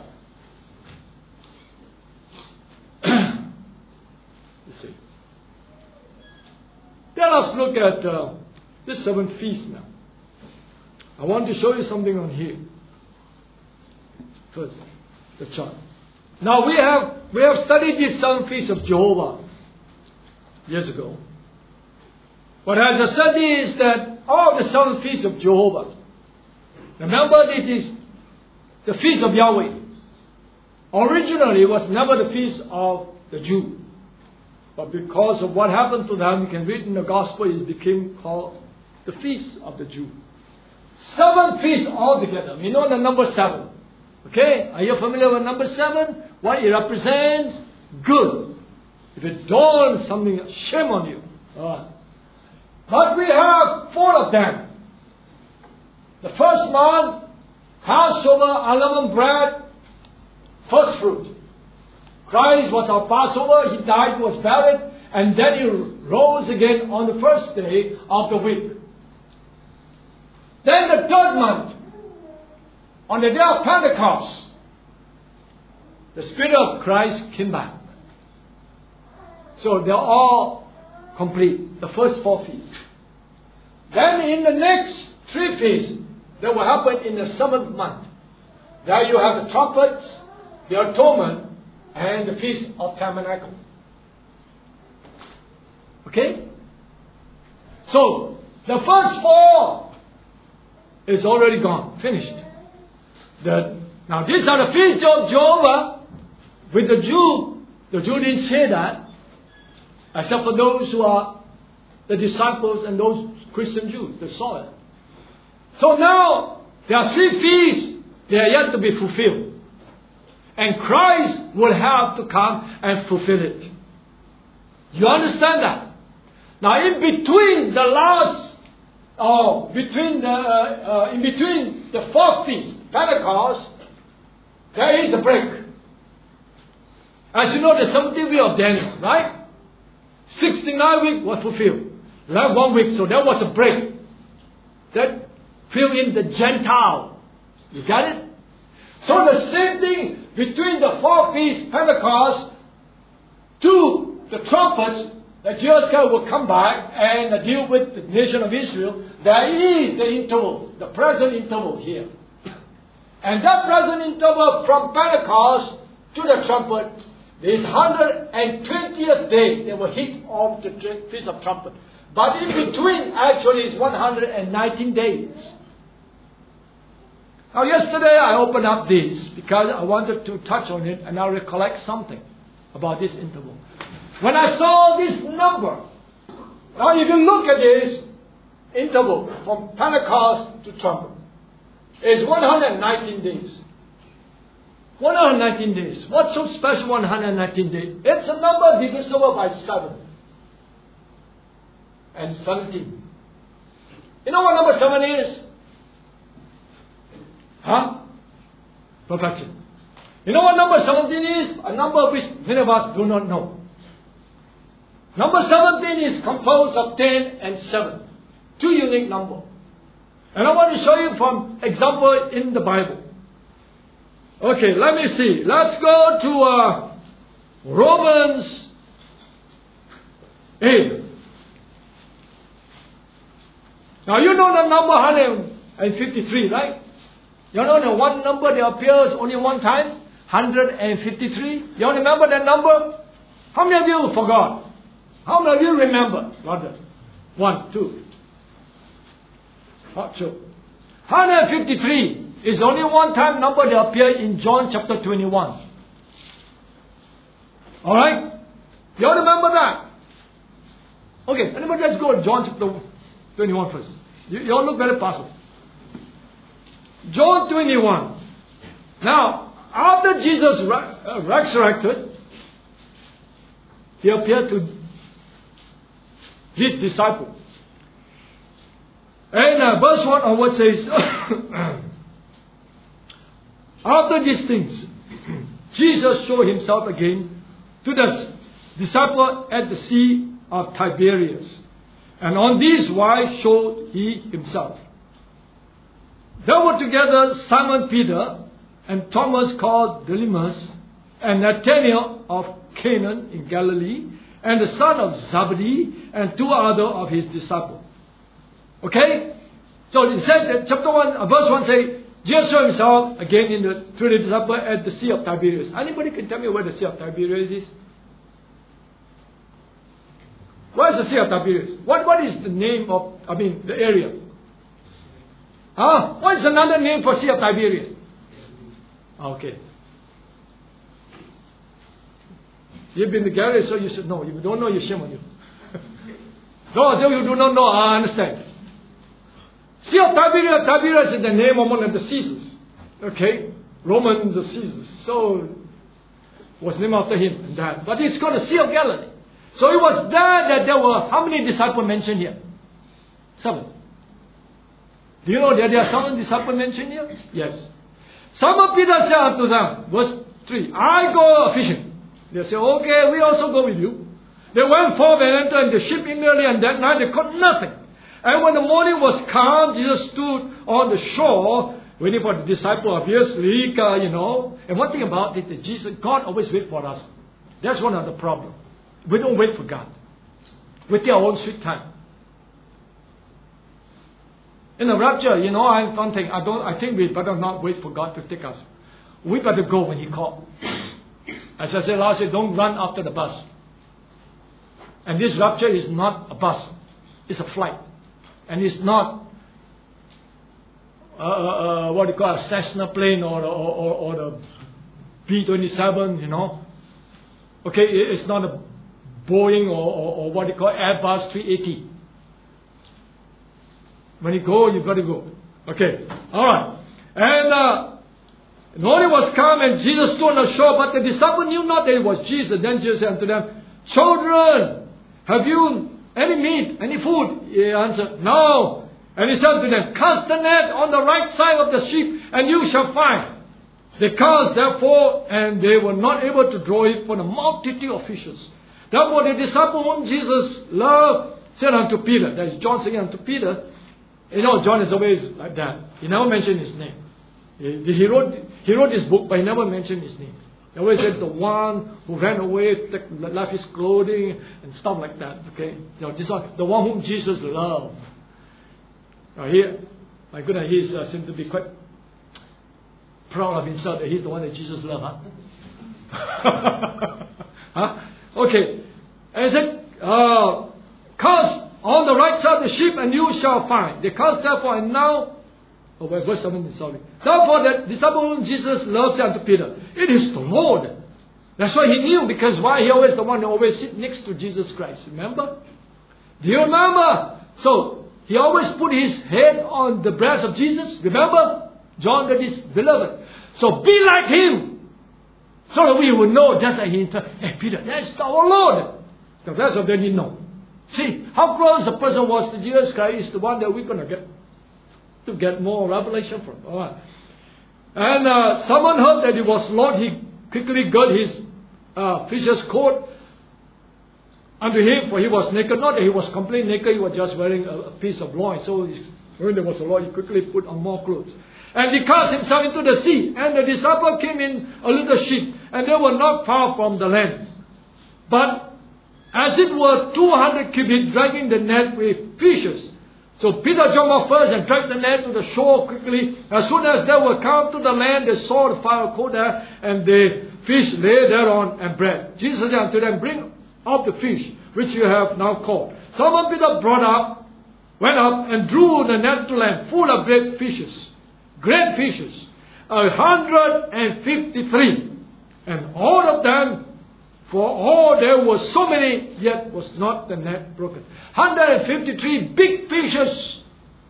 You see. Let us look at this 7th feast now. I want to show you something on here. First, the chart. Now we have studied this 7th feast of Jehovah years ago. But as I said is that all the 7 feasts of Jehovah, remember it is the feast of Yahweh. Originally it was never the feast of the Jew. But because of what happened to them, you can read in the gospel, it became called the feast of the Jew. 7 feasts altogether. We know the number 7. Okay? Are you familiar with number 7? What it represents? Good. If it don't, something, shame on you. But we have 4 of them. The first one, Passover, unleavened bread, first fruit. Christ was our Passover, He died, was buried, and then He rose again on the first day of the week. Then the third month, on the day of Pentecost, the Spirit of Christ came back. So they're all complete, the first 4 feasts. Then in the next 3 feasts, that will happen in the 7th month. There you have the trumpets, the atonement, and the Feast of Tabernacle. Okay? So, the first 4 is already gone, finished. Now these are the feasts of Jehovah with the Jew. The Jew didn't say that, except for those who are the disciples and those Christian Jews. They saw it. So now, there are 3 feasts. They are yet to be fulfilled. And Christ will have to come and fulfill it. You understand that? Now, in between the last, in between the 4th feast, Pentecost, there is a break. As you know, the 70th week of Daniel, right? 69 weeks was fulfilled. Left 1 week, so there was a break. That filled in the Gentile. You got it? So the same thing between the 4th feast, Pentecost, to the trumpets, that Jesus Christ will come back and deal with the nation of Israel. There is the interval, the present interval here. And that present interval from Pentecost to the trumpet is 120th day. They will hit on the Feast of Trumpet. But in between actually is 119 days. Now yesterday I opened up this because I wanted to touch on it and I'll recollect something about this interval. When I saw this number, now if you look at this interval from Pentecost to trumpet, it's 119 days. 119 days. What's so special 119 days? It's a number divisible by 7 and 17. You know what number 7 is? Huh? Perfection. You know what number 17 is? A number which many of us do not know. Number 17 is composed of 10 and 7. 2 unique numbers. And I want to show you from example in the Bible. Okay, let me see. Let's go to Romans 8. Now you know the number 153, right? You know the one number that appears only one time? 153. You remember that number? How many of you forgot? How many of you remember? Brother? 1, 2. Not sure. 153 is only one time number that appears in John chapter 21. Alright? You all remember that? Okay, anybody, let's go to John chapter 21 first. You all look very puzzled. John 21. Now, after Jesus resurrected, he appeared to his disciples. And verse 1 onward says, after these things, Jesus showed himself again to the disciple at the Sea of Tiberias. And on this wise showed he himself. There were together Simon Peter and Thomas called Didymus and Nathanael of Canaan in Galilee and the son of Zebedee and 2 other of his disciples. Okay? So it said that chapter 1, verse 1 say, Jesus showed himself again to the disciples at the Sea of Tiberias. Anybody can tell me where the Sea of Tiberias is? Where is the Sea of Tiberias? What is the name of, the area? What is another name for Sea of Tiberias? Okay. You've been to Galilee, so you should know. If you don't know, you shame on you. Those of you who do not know, I understand. Sea of Tiberias is the name of one of the Caesars. Okay? Roman Caesars. So, was named after him and that. But it's called the Sea of Galilee. So it was there that there were, how many disciples mentioned here? 7. Do you know that there are 7 disciples mentioned here? Yes. Simon Peter said unto them, verse 3, I go fishing. They said, okay, we also go with you. They went forth and entered the ship immediately, and that night they caught nothing. And when the morning was calm, Jesus stood on the shore, waiting for the disciple, obviously, And one thing about it, that God always waits for us. That's one of the problems. We don't wait for God. We take our own sweet time. In the rapture, I think we better not wait for God to take us. We better go when He calls. As I said last week, don't run after the bus. And this rapture is not a bus. It's a flight. And it's not a Cessna plane or the B-27, Okay, it's not a Boeing or Airbus 380. When you go, you've got to go. Okay, alright. And the morning was calm and Jesus stood on the shore, but the disciples knew not that it was Jesus. Then Jesus said unto them, Children, have you any meat, any food? He answered, No. And he said to them, Cast the net on the right side of the ship, and you shall find. They cast therefore, and they were not able to draw it for the multitude of fishes. Therefore the disciple whom Jesus loved said unto Peter, that is John saying unto Peter, John is always like that. He never mentioned his name. He wrote this book, but he never mentioned his name. He always said the one who ran away, left his clothing, and stuff like that. Okay, this one, the one whom Jesus loved. Here, my goodness, he seems to be quite proud of himself that he's the one that Jesus loved. Huh? Okay, and he said, cast on the right side of the ship, and you shall find. They cast therefore, and now. Verse 17, sorry. Therefore, the disciple whom Jesus loved said unto Peter, It is the Lord. That's why he knew, because why? He always the one who always sit next to Jesus Christ. Remember? Do you remember? So, he always put his head on the breast of Jesus. Remember? John that is beloved. So, be like him. So that we will know, just like he said, Hey, Peter, that's our Lord. The rest of them you know. See, how close a person was to Jesus Christ is the one that we're going to get more revelation from. All right. And someone heard that he was Lord. He quickly got his fisher's coat unto him, for he was naked. Not that he was completely naked, he was just wearing a piece of loin. So when there was a Lord, he quickly put on more clothes. And he cast himself into the sea. And the disciple came in a little ship, and they were not far from the land. But as it were 200 cubits, dragging the net with fishes. So Peter jumped off first and dragged the net to the shore quickly. As soon as they were come to the land, they saw the fire coal there, and the fish lay thereon and bread. Jesus said unto them, Bring up the fish which you have now caught. Simon Peter went up and drew the net to land, full of great fishes. 153. And all of them, for all there were so many, yet was not the net broken. 153 big fishes.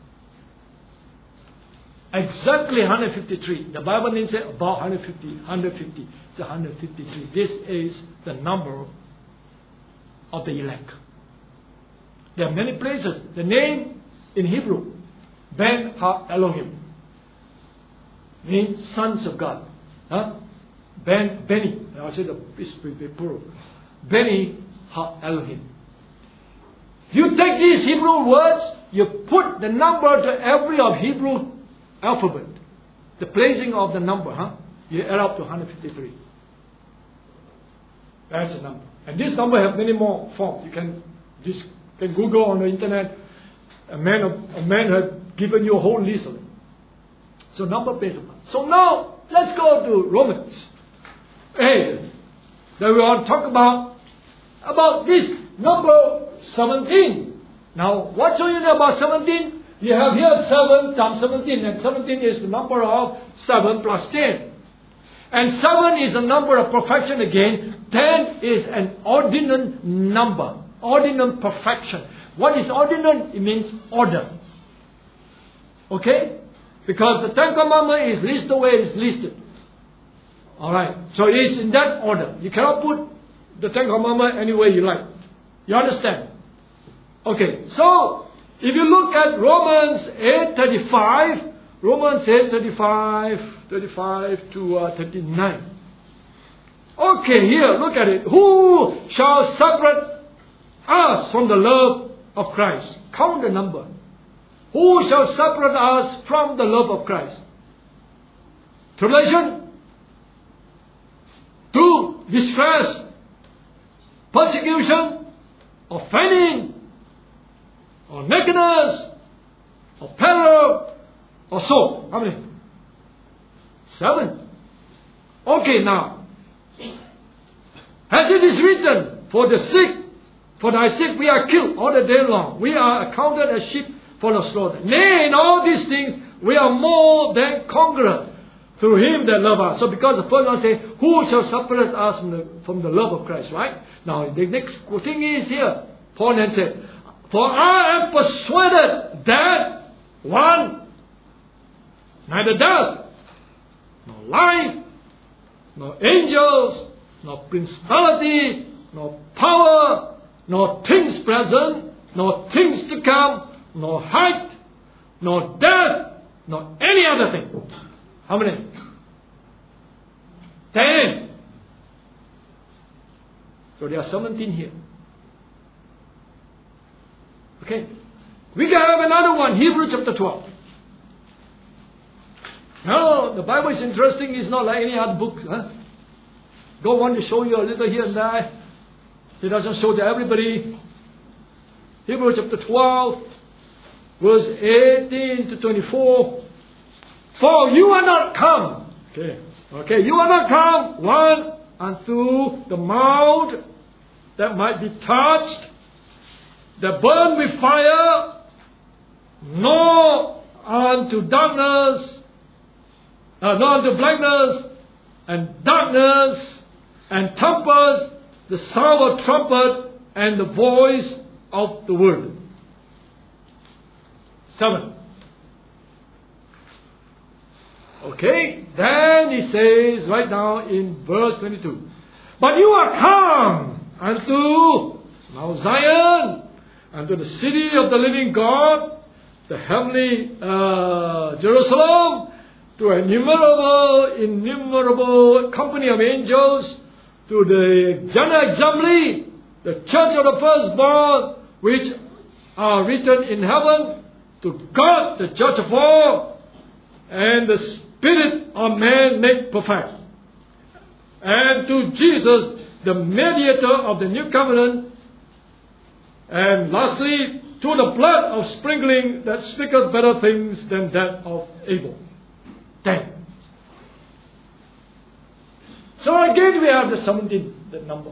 Exactly 153. The Bible didn't say about 150. 150. It's 153. This is the number of the elect. There are many places. The name in Hebrew, Ben Ha Elohim, means sons of God. Benny. I say the plural. Benny Ha Elohim. You take these Hebrew words, you put the number to every of Hebrew alphabet. The placing of the number, you add up to 153. That's the number. And this number has many more forms. You can Google on the internet. A man has given you a whole list of them. So number based on. So now let's go to Romans. Hey, that we want to talk about this number 17. Now, what do you know about 17? You have here 7 times 17, and 17 is the number of 7 plus 10. And 7 is a number of perfection again. 10 is an ordinate number. Ordinate perfection. What is ordinate? It means order. Okay? Because the Ten Commandments is listed the way it's listed. Alright. So it is in that order. You cannot put the Ten Commandments any way you like. You understand? Okay. So, if you look at Romans 8:35, Romans 8:35 to 39. Okay, here, look at it. Who shall separate us from the love of Christ? Count the number. Who shall separate us from the love of Christ? Tribulation, 2, distress, persecution, or famine, or nakedness, or peril, or sword. How many? 7. Okay, now, as it is written, for thy sake we are killed all the day long. We are accounted as sheep for the slaughter. Nay, in all these things we are more than conquerors through him that loved us. So because the first one says, who shall separate us from the love of Christ, right? Now the next thing is here. Paul then said, for I am persuaded that 1, neither death, nor life, nor angels, nor principality, nor power, nor things present, nor things to come, nor height, nor depth, nor any other thing. How many? 10. So there are 17 here. Okay. We can have another one, Hebrews chapter 12. Now, the Bible is interesting. It's not like any other books. God wants to show you a little here and there. He doesn't show to everybody. Hebrews chapter 12, verse 18 to 24. For you are not come. Okay, you are not come, 1, unto the mount that might be touched, that burn with fire, nor unto darkness, nor unto blackness, and darkness, and tempest, the sound of trumpet, and the voice of the word. 7. Okay, then he says right now in verse 22, but you are come unto Mount Zion, unto the city of the living God, the heavenly Jerusalem, to an innumerable company of angels, to the general assembly, the church of the firstborn, which are written in heaven, to God, the judge of all, and the Spirit of man made perfect, and to Jesus, the mediator of the new covenant, and lastly, to the blood of sprinkling that speaketh better things than that of Abel. 10. So again we have the 17, the number.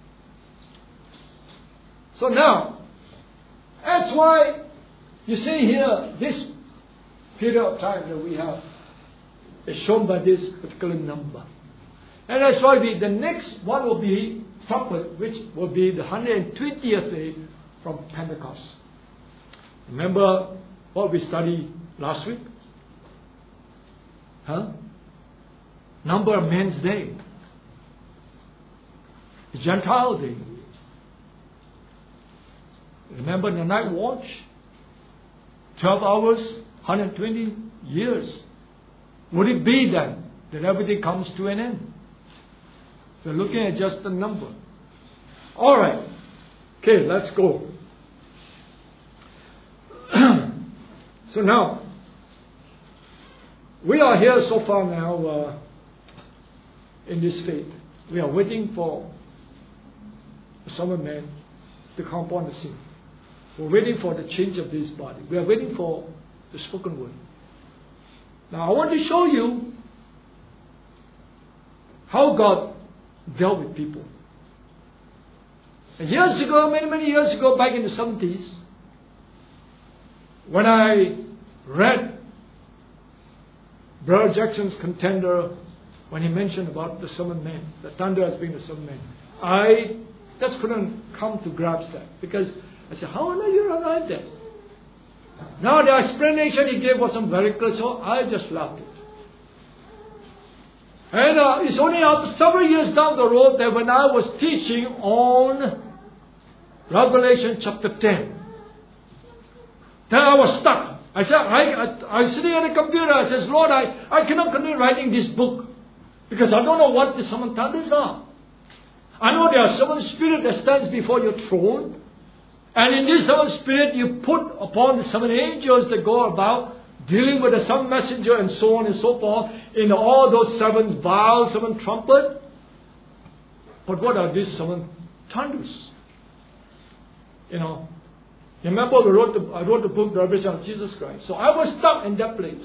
So now, that's why you see here, this period of time that we have is shown by this particular number. And that's why the next one will be trumpet, which will be the 120th day from Pentecost. Remember what we studied last week? Number of men's day. The Gentile day. Remember the night watch? 12 hours, 120 years. Would it be then that everything comes to an end? We're looking at just the number. Alright. Okay, let's go. So now, we are here so far now in this faith. We are waiting for the Son of Man to come upon the scene. We're waiting for the change of this body. We are waiting for the spoken word. Now I want to show you how God dealt with people. And years ago, many years ago, back in the 70s, when I read Brother Jackson's Contender, when he mentioned about the Son of Man, the thunder as being the Son of Man, I just couldn't come to grasp that. Because I said, how on earth you arrived there? Now the explanation he gave was some very clear, so I just laughed it. And it's only after several years down the road that when I was teaching on Revelation chapter 10, then I was stuck. I said, I was sitting at the computer. I said, Lord, I cannot continue writing this book because I don't know what the seven thunders are. I know there are seven spirits that stands before your throne, And in this seven spirit, you put upon the seven angels that go about dealing with the seven messenger and so on and so forth in all those seven vials, seven trumpet. But what are these seven thunders? You know, remember I wrote the book, The Revelation of Jesus Christ. So I was stuck in that place.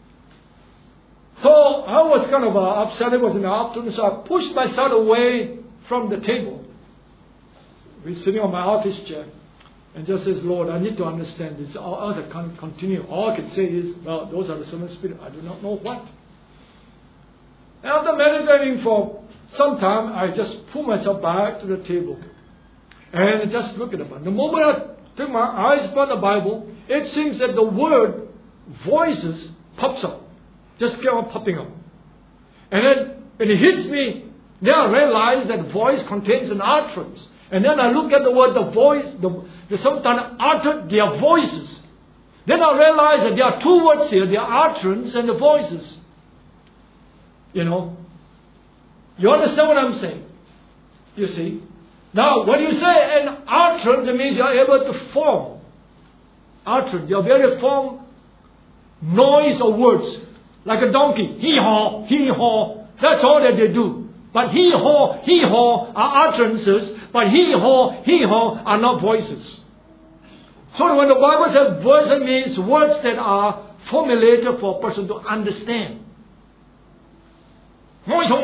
So I was kind of upset. It was in the afternoon, so I pushed myself away from the table. I was sitting on my office chair. And just says, Lord, I need to understand this. Else I can't continue. All I can say is, well, those are the seven spirits. I do not know what. And after meditating for some time, I just pull myself back to the table. And I just look at the Bible. The moment I take my eyes upon the Bible, it seems that the word voices pops up. Just keep on popping up. And then when it hits me, then I realize that voice contains an utterance. And then I look at the word, the voice, they sometimes uttered their voices. Then I realize that there are two words here, the utterance and the voices. You know. You understand what I'm saying? You see? Now, when you say an utterance, it means you are able to form. Utterance. You are able to form noise or words. Like a donkey. Hee-haw, hee-haw. That's all that they do. But hee-haw, hee-haw are utterances. But hee-haw, hee-haw are not voices. So when the Bible says voice, it means words that are formulated for a person to understand. Now you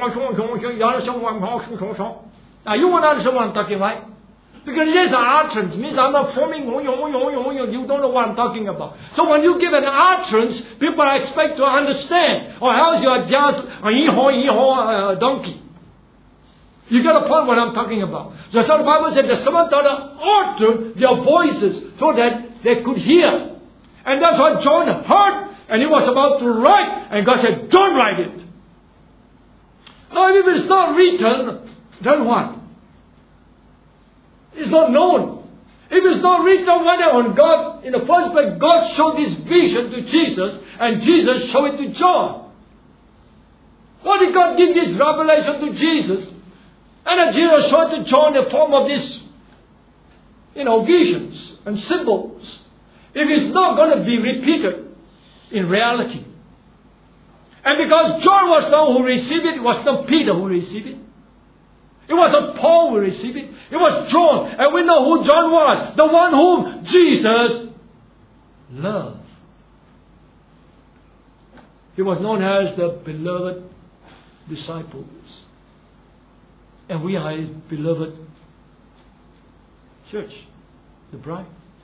won't understand what I'm talking, right? Because it is an utterance. It means I'm not forming, you don't know what I'm talking about. So when you give an utterance, people expect to understand. Or else you are just a hee-haw, donkey. You get the point what I'm talking about. So the Bible said the seventh daughter altered their voices so that they could hear. And that's what John heard. And he was about to write. And God said, don't write it. Now if it's not written, then what? It's not known. If it's not written on God, in the first place, God showed this vision to Jesus. And Jesus showed it to John. Why did God give this revelation to Jesus? And then Jesus showed to John the form of these, visions and symbols. If it's not going to be repeated in reality. And because John was the one who received it, it was not Peter who received it. It wasn't Paul who received it. It was John. And we know who John was. The one whom Jesus loved. He was known as the beloved disciples. And we are His beloved church, the bride.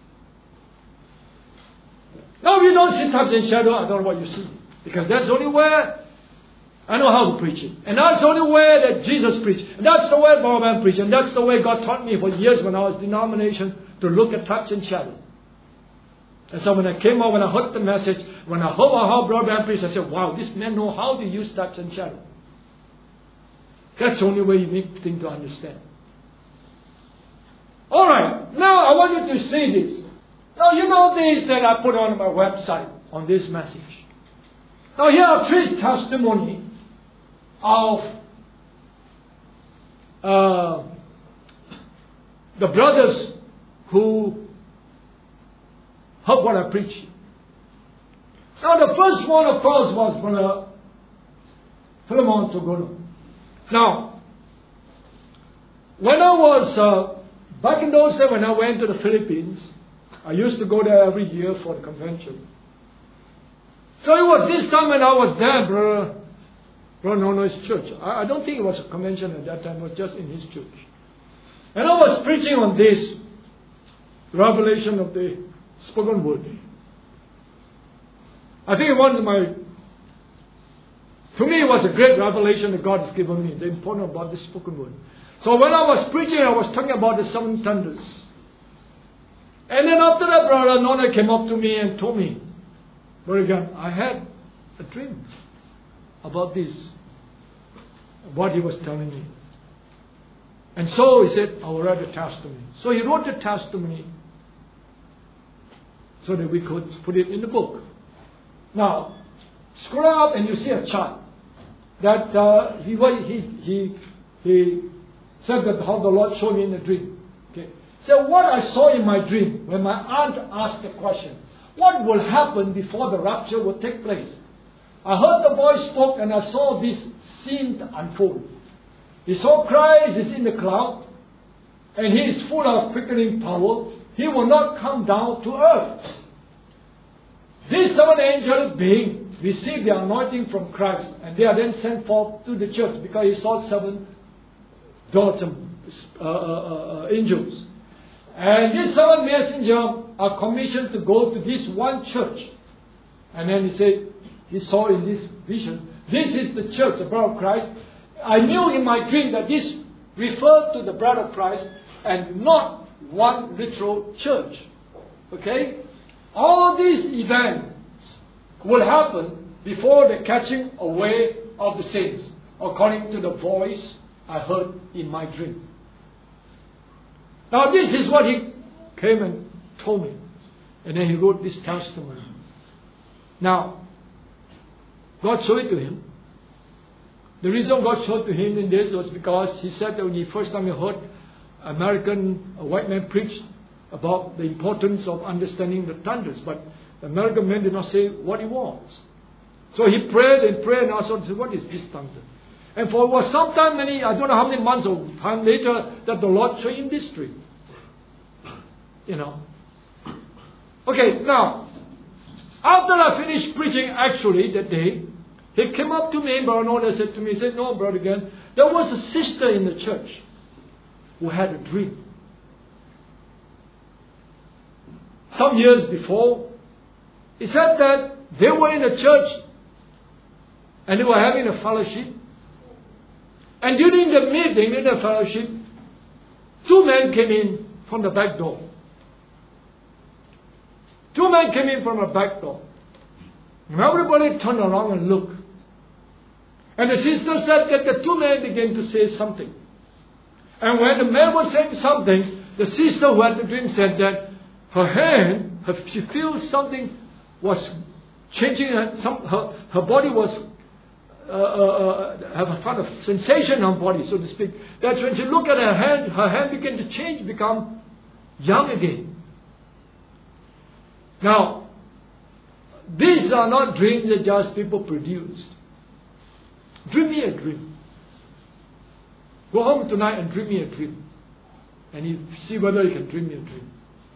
Now, if you don't see types and shadows, I don't know what you see. Because that's the only way I know how to preach it. And that's the only way that Jesus preached. And that's the way Brother Branham preached. And that's the way God taught me for years when I was in denomination to look at types and shadows. And so when I came out, when I heard the message, when I heard how Brother Branham preached, I said, wow, this man knows how to use types and shadows. That's the only way you need thing to understand. Alright, now I want you to see this. Now you know this that I put on my website on this message. Now here are three testimony of the brothers who heard what I preached. Now the first one of course was Brother Philemon Togono. Now, when I was, back in those days when I went to the Philippines, I used to go there every year for the convention. So it was this time when I was there, Brother Nono's church. I don't think it was a convention at that time, it was just in his church. And I was preaching on this revelation of the spoken word. I think to me, it was a great revelation that God has given me, the importance about the spoken word. So when I was preaching, I was talking about the seven thunders. And then after that, Brother Nona came up to me and told me, Brother Gunn, I had a dream about this, what he was telling me. And so he said, I will write a testimony. So he wrote the testimony so that we could put it in the book. Now, scroll up and you see a chart. That he said that how the Lord showed me in a dream. Okay. So what I saw in my dream, when my aunt asked the question, what will happen before the rapture will take place? I heard the voice spoke and I saw this scene unfold. He saw Christ is in the cloud and He is full of quickening power. He will not come down to earth. These 7 angelic beings received the anointing from Christ and they are then sent forth to the church because He saw 7 angels. And these 7 messengers are commissioned to go to this one church. And then He said, He saw in this vision, this is the church, the bride of Christ. I knew in my dream that this referred to the bride of Christ and not one literal church. Okay? All these events will happen before the catching away of the saints, according to the voice I heard in my dream. Now this is what he came and told me. And then he wrote this testimony. Now, God showed it to him. The reason God showed to him in this was because he said that when the first time he heard a white man preach about the importance of understanding the thunders, but the American man did not say what it was. So he prayed and prayed and asked, what is this thunder? And for was sometime I don't know how many months or time later that the Lord showed him this dream. You know. Okay, now, after I finished preaching actually that day, he came up to me, Brother Noda said to me, he said, no, Brother Glenn, there was a sister in the church who had a dream. Some years before, he said that they were in a church and they were having a fellowship. And during the meeting, in the fellowship, 2 men came in from the back door. 2 men came in from the back door. And everybody turned around and looked. And the sister said that the 2 men began to say something. And when the man was saying something, the sister who had the dream said that her hand, she feels something was changing, her body was, have a kind of sensation on her body, so to speak. That's when she looked at her hand began to change, become young again. Now, these are not dreams that just people produced. Dream me a dream. Go home tonight and dream me a dream. And you see whether you can dream me a dream.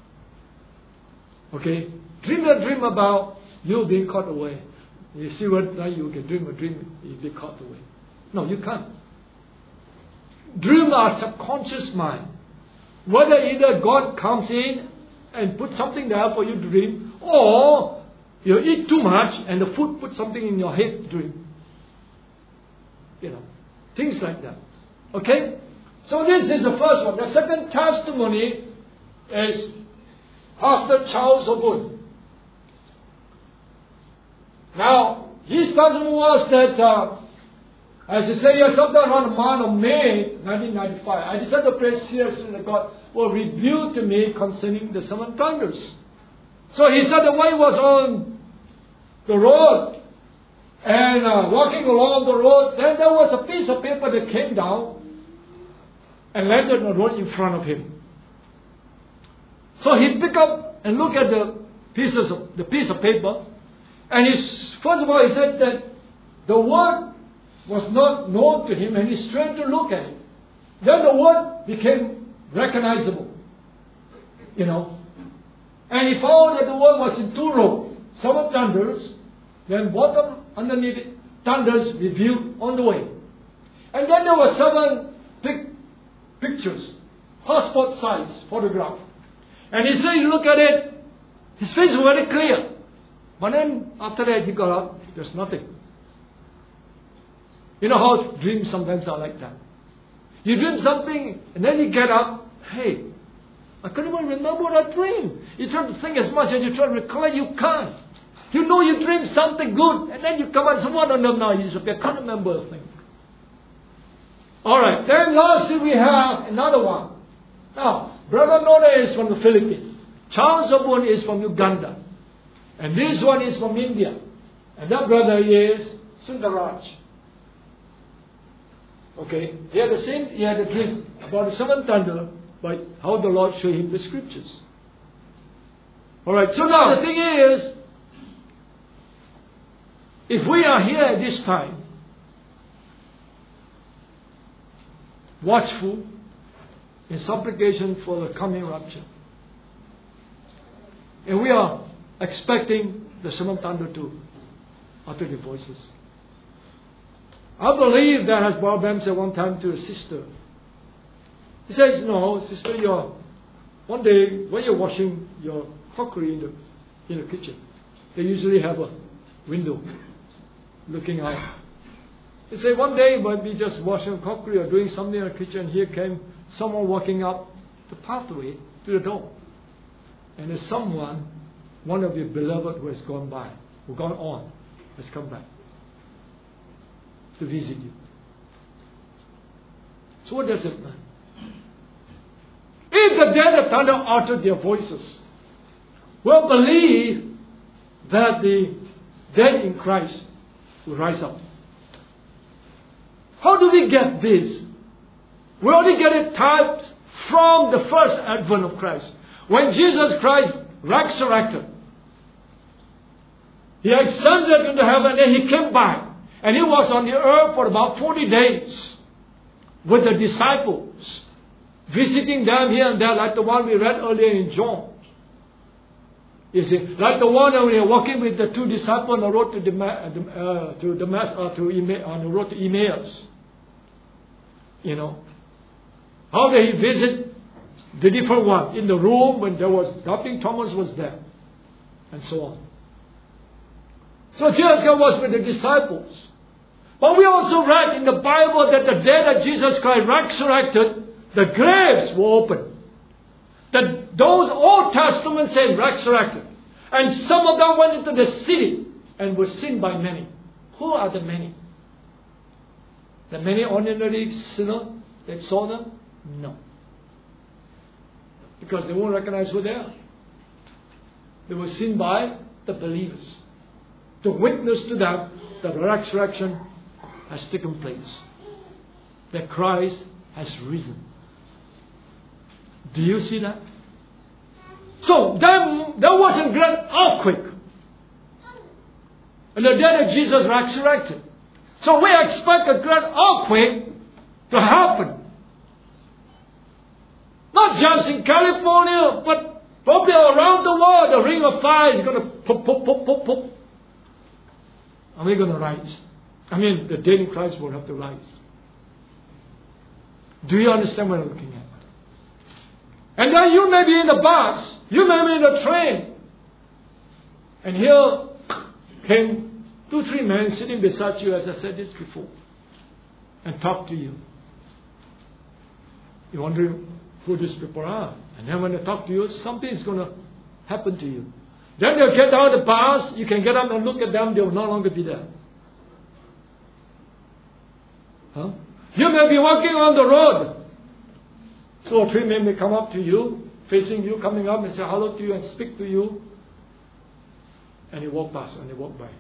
Okay? Dream a dream about you being caught away. You see whether you can dream a dream you be caught away. No, you can't. Dream our subconscious mind. Whether either God comes in and puts something there for you to dream, or you eat too much and the food puts something in your head to dream. You know, things like that. Okay? So this is the first one. The second testimony is Pastor Charles Obun. Now, his testimony was that, as he said here, sometime around the month of May 1995, I decided to pray seriously that God will reveal to me concerning the 7 thunders. So he said that when he was on the road and walking along the road, then there was a piece of paper that came down and landed on the road in front of him. So he picked up and looked at the piece of paper, and first of all he said that the word was not known to him, and he strained to look at it. Then the word became recognizable, you know, and he found that the word was in 2 rows, 7 thunders, then bottom underneath it, thunders revealed on the way, and then there were 7 big pictures, passport size photograph. And he said, you look at it, his face was very clear. But then after that he got up, there's nothing. You know how dreams sometimes are like that. You dream something and then you get up, hey, I can't even remember what I dreamed. You try to think as much as you try to recall, you can't. You know you dreamed something good and then you come out and say, what on earth now? You say, I can't remember a thing. Alright, then lastly we have another one. Now, Brother Noda is from the Philippines. Charles Obun is from Uganda. And this one is from India. And that brother is Sundaraj. Okay, he had a dream about the 7 thunder by how the Lord showed him the scriptures. Alright, so now the thing is, if we are here at this time, watchful in supplication for the coming rapture, and we are expecting the seventh thunder to utter the voices. I believe that, as Bob Bram said one time to a sister, he says, no, sister, one day when you're washing your crockery in the kitchen, they usually have a window looking out. He said, one day when we just washing crockery or doing something in the kitchen, here came someone walking up the pathway to the door. And there's someone, one of your beloved who has gone by, who gone on, has come back to visit you. So what does it mean? If the dead of thunder uttered their voices, we'll believe that the dead in Christ will rise up. How do we get this? We only get it typed from the first advent of Christ. When Jesus Christ resurrected, He ascended into heaven and He came back. And He was on the earth for about 40 days with the disciples, visiting them here and there, like the one we read earlier in John. You see, like the one that we were walking with the two disciples on the road on the road to Emmaus. You know, how did He visit the different one in the room when there was nothing? Thomas was there, and so on. So Jesus was with the disciples. But we also read in the Bible that the day that Jesus Christ resurrected, the graves were opened. Those Old Testament saints resurrected. And some of them went into the city and were seen by many. Who are the many? The many ordinary sinners that saw them? No. Because they won't recognize who they are. They were seen by the believers, to witness to them that the resurrection has taken place, that Christ has risen. Do you see that? So there was a great earthquake, and the day that Jesus resurrected. So we expect a great earthquake to happen, not just in California, but probably around the world. The ring of fire is going to pop, pop, pop, pop, pop. And we're going to rise. I mean, the dead in Christ will have to rise. Do you understand what I'm looking at? And then you may be in the bus, you may be in the train, and here came 2-3 men sitting beside you, as I said this before, and talk to you. You're wondering who these people are. And then when they talk to you, something is going to happen to you. Then they'll get out of the bus, you can get up and look at them, they will no longer be there. Huh? You may be walking on the road. 2 or 3 men may come up to you, facing you, coming up and say hello to you and speak to you. And you walk past and they walk by.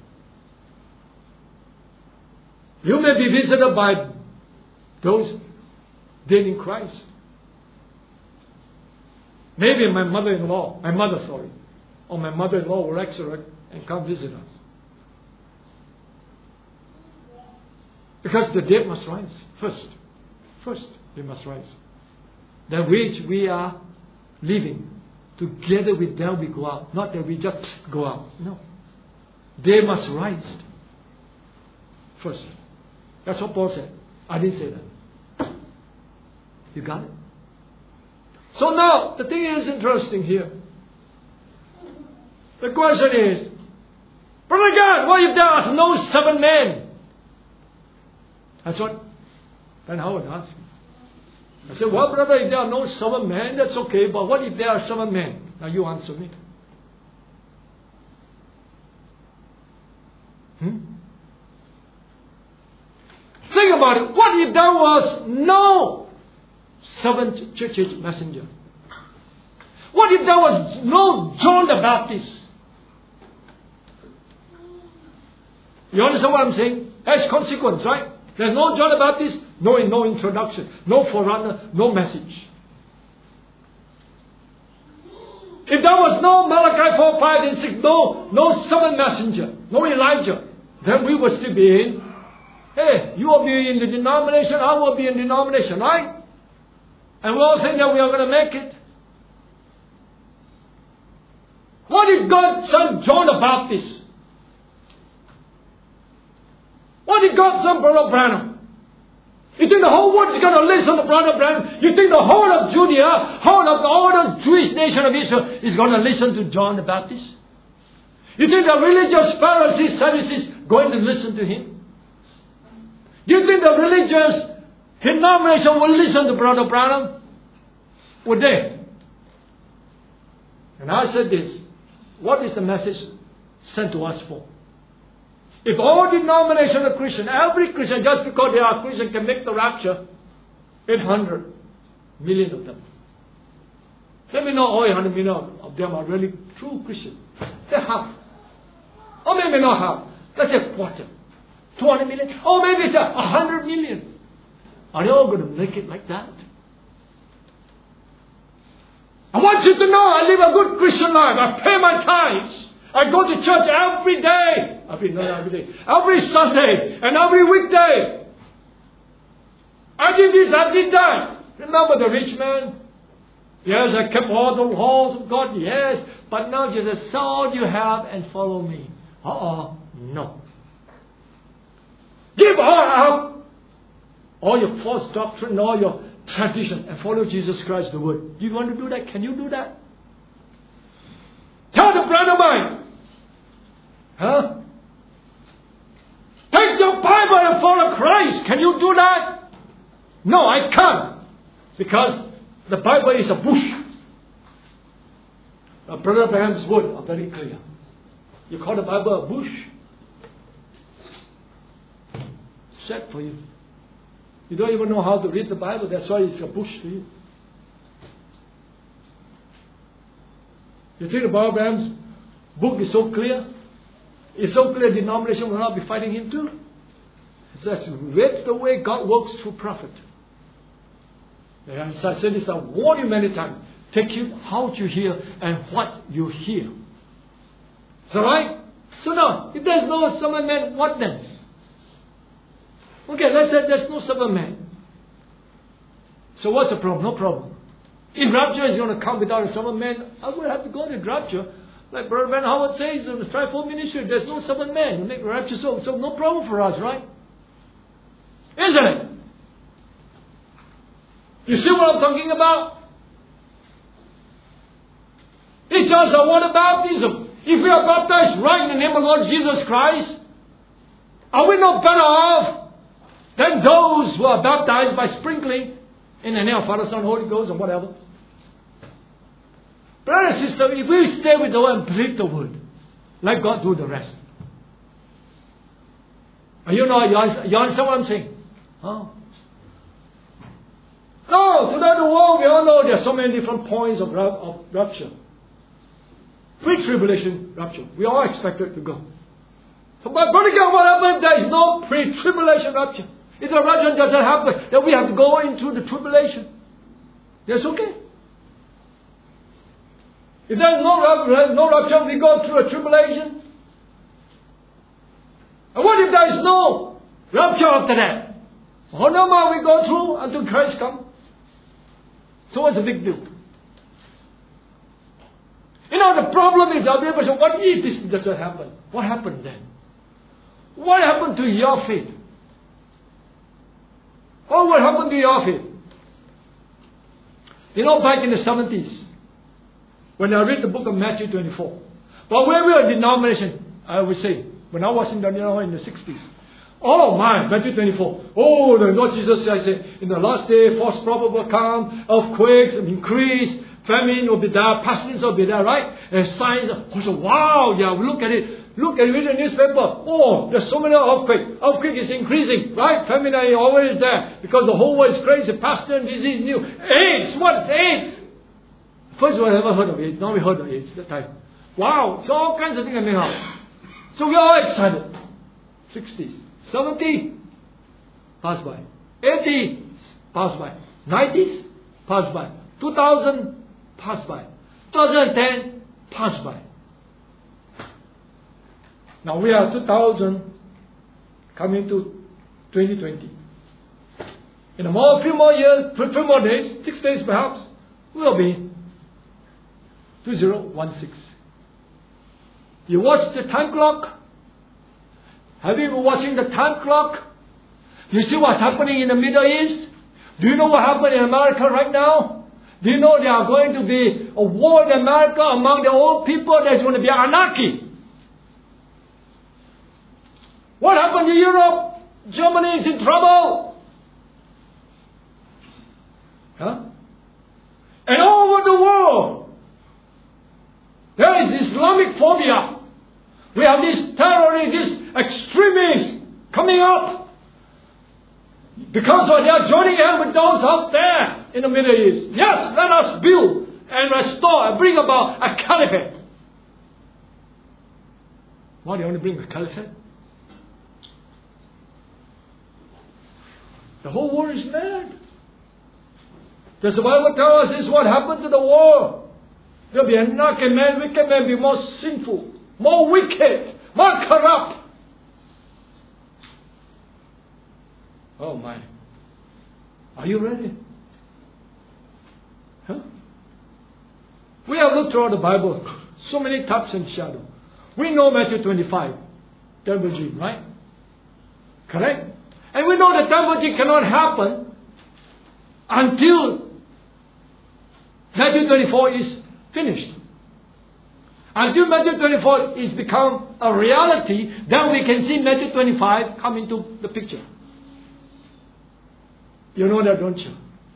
You may be visited by those dead in Christ. Maybe my mother-in-law will resurrect and come visit us. Because the dead must rise first. First, they must rise. The which we are living. Together with them we go out. Not that we just go out. No. They must rise first. That's what Paul said. I didn't say that. You got it? So now, the thing is interesting here. The question is, Brother God, what if there are no 7 men? That's what Ben Howard asked me. I said, well, brother, if there are no 7 men, that's okay, but what if there are 7 men? Now you answer me. Think about it. What if there was no 7th church messenger? What if there was no John the Baptist? You understand what I'm saying? That's consequence, right? There's no John the Baptist, no introduction, no forerunner, no message. If there was no Malachi 4, 5 and 6, no seventh messenger, no Elijah, then we would still be in. Hey, you will be in the denomination, I will be in the denomination, right? And we all think that we are going to make it. What did God send John the Baptist? What did God send Brother Branham? You think the whole world is going to listen to Brother Branham? You think the whole of Judea, whole of all the Jewish nation of Israel is going to listen to John the Baptist? You think the religious Pharisees, Sadducees going to listen to him? Do you think the religious denomination will listen to Brother Branham? Would they? And I said this. What is the message sent to us for? If all denominations are Christian, every Christian, just because they are Christian, can make the rapture, 800 million of them. Let me know all 800 million of them are really true Christians. Say half. Or maybe not half. Let's say quarter. 200 million. Or maybe it's 100 million. Are they all going to make it like that? I want you to know I live a good Christian life. I pay my tithes. I go to church every day. Every Sunday and every weekday. I did this, I did that. Remember the rich man? Yes, I kept all the laws of God. Yes. But now Jesus, sell all you have and follow me. No. Give all up. All your false doctrine, all your tradition, and follow Jesus Christ the Word. Do you want to do that? Can you do that? Tell the brother of mine. Take your Bible and follow Christ. Can you do that? No, I can't. Because the Bible is a bush. Brother Abraham's words are very clear. You call the Bible a bush? Set for you. You don't even know how to read the Bible. That's why it's a bush to you. You think Brother Abraham's book is so clear? It's so clear denomination will not be fighting him too. That's the way God works through prophet. And as I said this, I warned you many times. Take you how you hear and what you hear. So right? So now, if there's no seven men, what then? Okay, let's say there's no seven men. So what's the problem? No problem. If rapture is going to come without a seven men, I will have to go to rapture. Like Brother Ben Howard says in the Trifold Ministry, there's no seven men who make rapture, so no problem for us, right? Isn't it? You see what I'm talking about? It's just a water baptism. If we are baptized right in the name of Lord Jesus Christ, are we not better off than those who are baptized by sprinkling in the name of Father, Son, Holy Ghost, and whatever? Brother and sister, if we stay with the word and believe the word, let God do the rest. You understand what I'm saying? Huh? No, throughout the world, we all know there are so many different points of rapture. Pre-tribulation rapture. We all expected to go. So, but brother, what happens? There is no pre-tribulation rapture. If the rapture doesn't happen, then we have to go into the tribulation. That's okay. If there is no rapture, we go through a tribulation. And what if there is no rapture after that? How long we go through until Christ comes? So what's the big deal? You know, the problem is that people say, what if this doesn't happen? What happened then? What happened to your faith? Oh, what happened to your faith? You know, back in the 70s, when I read the book of Matthew 24, but where we are denomination, I would say, when I was in the 60s, oh my, Matthew 24. Oh, the Lord Jesus says, in the last day, false prophet will come, earthquakes will increase, famine will be there, pestilence will be there, right? And signs. So, wow, yeah, look at it. Look at it in the newspaper. Oh, there's so many earthquakes. Earthquake is increasing, right? Famine is always there because the whole world is crazy. Pestilence, disease, new. AIDS, what is AIDS? First one I ever heard of AIDS. Now we heard of AIDS that time. Wow, so all kinds of things are made up. So we're all excited. 60s. 70, passed by. 80, passed by. 90s, passed by. 2000, passed by. 2010 passed by. Now we are 2000 coming to 2020. In a few more years, few more days, 6 days perhaps, will be 2016. You watch the time clock? Have you been watching the time clock? You see what's happening in the Middle East? Do you know what happened in America right now? Do you know there are going to be a war in America among the old people? There's going to be anarchy. What happened in Europe? Germany is in trouble. Huh? And all over the world, there is Islamic phobia. We have these terrorists, these extremists coming up. Because they are joining hands with those out there in the Middle East. Yes, let us build and restore and bring about a caliphate. Why do you want to bring a caliphate? The whole world is mad. Does the Bible tell us this is what happened to the world? There will be a wicked man be more sinful, more wicked, more corrupt. Oh my. Are you ready? Huh? We have looked throughout the Bible, so many types and shadows. We know Matthew 25, temple gene, right? Correct? And we know the temple gene cannot happen until Matthew 24 is finished. Until Matthew 24 is become a reality, then we can see Matthew 25 come into the picture. You know that, don't you?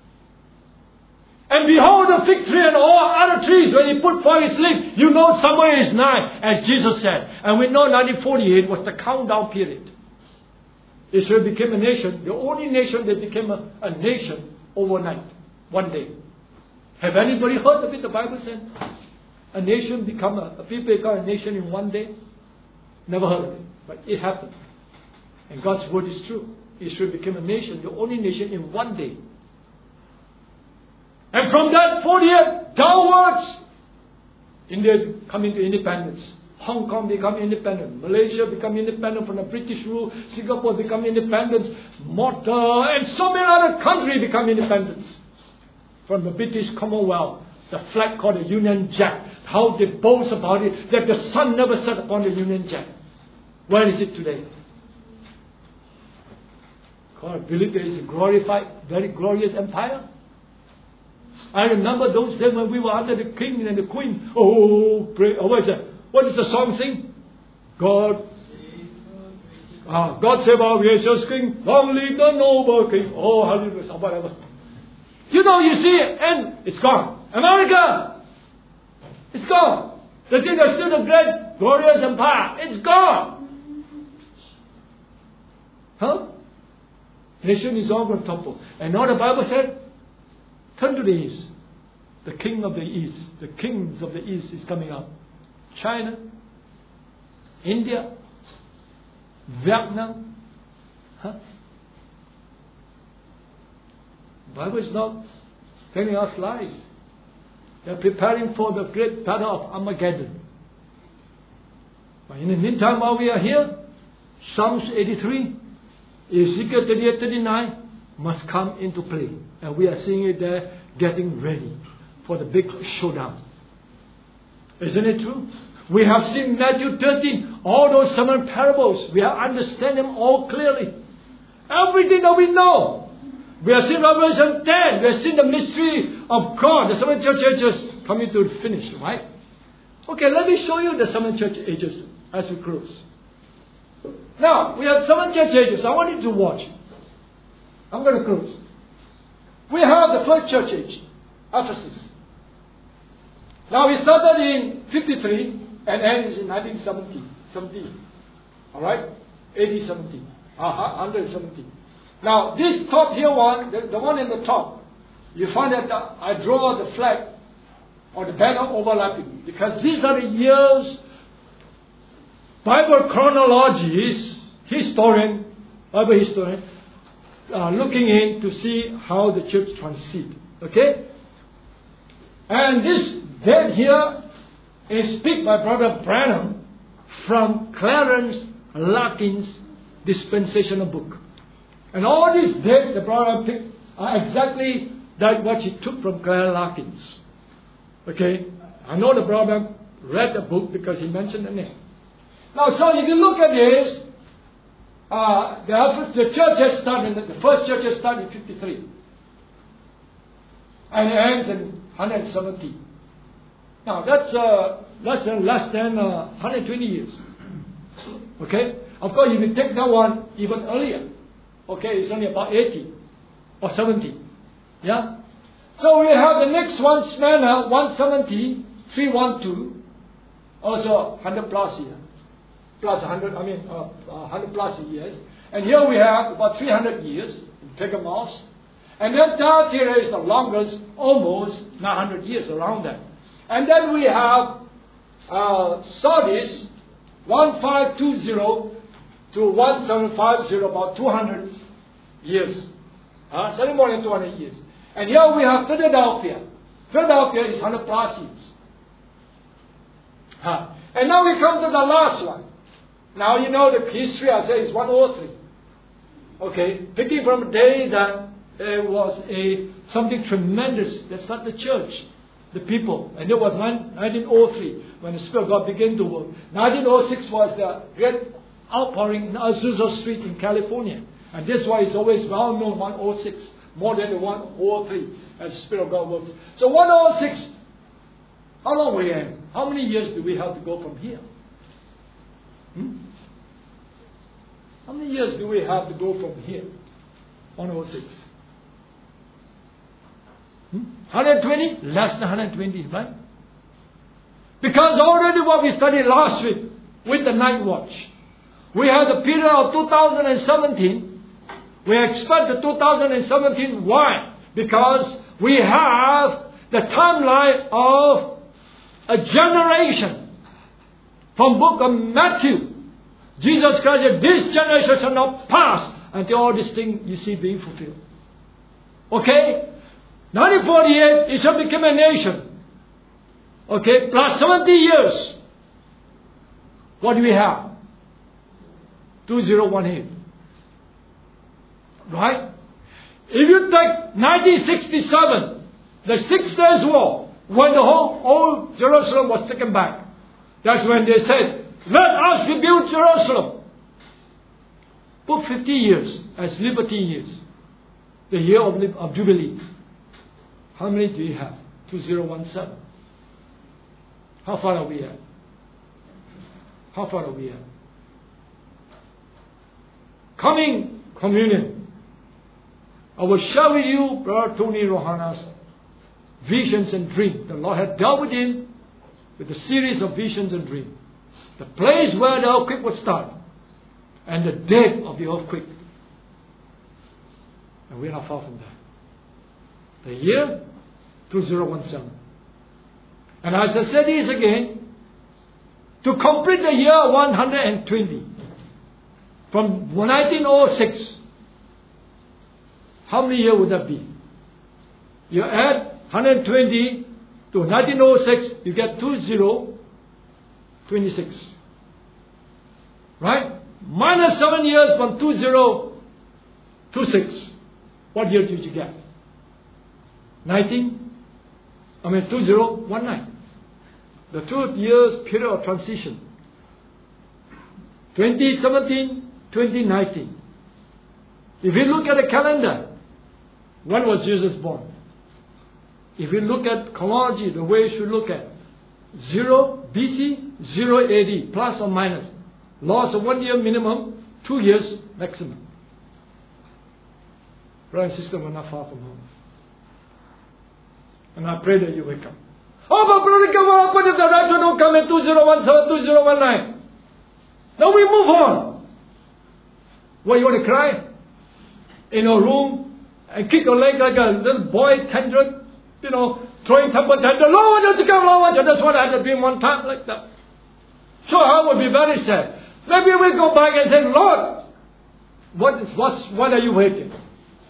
And behold the fig tree and all other trees, when he put forth his leaf, you know summer is nigh, as Jesus said. And we know 1948 was the countdown period. Israel became a nation, the only nation that became a nation overnight, one day. Have anybody heard of it? The Bible said a nation become a people become a nation in one day. Never heard of it, but it happened. And God's word is true. Israel became a nation, the only nation in one day. And from that 40th downwards, India coming to independence. Hong Kong become independent. Malaysia become independent from the British rule. Singapore become independent. Malta and so many other countries become independent from the British Commonwealth. The flag called the Union Jack. How they boast about it, that the sun never set upon the Union Jack. Where is it today? God, believe there is a glorified, very glorious empire. I remember those days when we were under the king and the queen. Oh, pray. Oh, what is that? What does the song sing? God save our gracious king. Long live the noble king. Oh, hallelujah. Whatever. You know, you see it, and it's gone. America, it's gone. They think they're still the great, glorious empire. It's gone. Huh? Nation is all going to topple. And now the Bible said, turn to the east. The king of the east, the kings of the east is coming up. China, India, Vietnam. Huh? The Bible is not telling us lies. They are preparing for the great battle of Armageddon. But in the meantime, while we are here, Psalms 83, Ezekiel 38, 39 must come into play. And we are seeing it there, getting ready for the big showdown. Isn't it true? We have seen Matthew 13, all those 7 parables. We have understand them all clearly. Everything that we know. We have seen Revelation 10. We have seen the mystery of God. The 7 church ages coming to finish, right? Okay, let me show you the 7 church ages as we close. Now, we have 7 church ages. I want you to watch. I'm going to close. We have the first church age, Ephesus. Now, we started in 53 and ends in 1970. Alright? AD 70. 170. Now, this top here one, the one in the top, you find that I draw the flag or the banner overlapping. Because these are the years, Bible chronologies, Bible historian, looking in to see how the church transit. Okay? And this That here is speak by Brother Branham from Clarence Larkin's dispensational book. And all these dates the brother picked are exactly that what he took from Clarence Larkin's. Okay? I know the brother read the book because he mentioned the name. Now, so if you look at this, the church has started, the first church has started in 53. And it ends in 170. Now, that's less than 120 years. Okay? Of course, if you take that one even earlier, okay, it's only about 80 or 70. Yeah? So we have the next one, Smyrna, 170, 312, also 100 plus years. Plus 100, 100 plus years. And here we have about 300 years in Pergamos. And then Thyatira is the longest, almost 900 years around that. And then we have Sardis, 1520 to 1750, about 200 years. Slightly more than 200 years. And here we have Philadelphia. Philadelphia is 100 plus years. And now we come to the last one. Now you know the history I say is 103. Okay, picking from a day that there was something tremendous that started the church, the people. And it was 1903 when the Spirit of God began to work. 1906 was the great outpouring in Azusa Street in California. And this is why it's always well known, 106, more than the 103 as the Spirit of God works. So 106, how long we have? How many years do we have to go from here? How many years do we have to go from here? 106. 120? Less than 120, right? Because already what we studied last week with the night watch, we have the period of 2017. We expect the 2017. Why? Because we have the timeline of a generation from book of Matthew. Jesus Christ said, this generation shall not pass until all these things you see being fulfilled. Okay? 1948, it shall become a nation. Okay? Plus 70 years. What do we have? 2018. Right? If you take 1967, the 6 Days War, when the whole old Jerusalem was taken back, that's when they said, let us rebuild Jerusalem. Put 50 years as liberty years. The year of Jubilee. How many do you have? 2017. How far are we at? How far are we at? Coming communion. I will share with you Brother Tony Rohana's visions and dreams. The Lord had dealt with him with a series of visions and dreams. The place where the earthquake would start. And the date of the earthquake. And we are not far from that. The year 2017. And as I said this again, to complete the year 120, from 1906, how many years would that be? You add 120 to 1906, you get 2026. Right? Minus 7 years from 2026. What year did you get? 2019. The 2 years period of transition. 2017, 2019. If you look at the calendar, when was Jesus born? If you look at chronology, the way you should look at 0 BC, 0 AD, plus or minus. Loss of 1 year minimum, 2 years maximum. Brother and sister, we're not far from home. And I pray that you will come. Oh, but brother, come on, but if the rapture don't come in 2017, 2019. Now we move on. What, you want to cry? In a room and kick your leg like a little boy tantrum, throwing temper tantrum. Lord, just come, Lord, I just want to have a dream one time like that. Sure, I would be very sad. Maybe we'll go back and say, Lord, what are you waiting?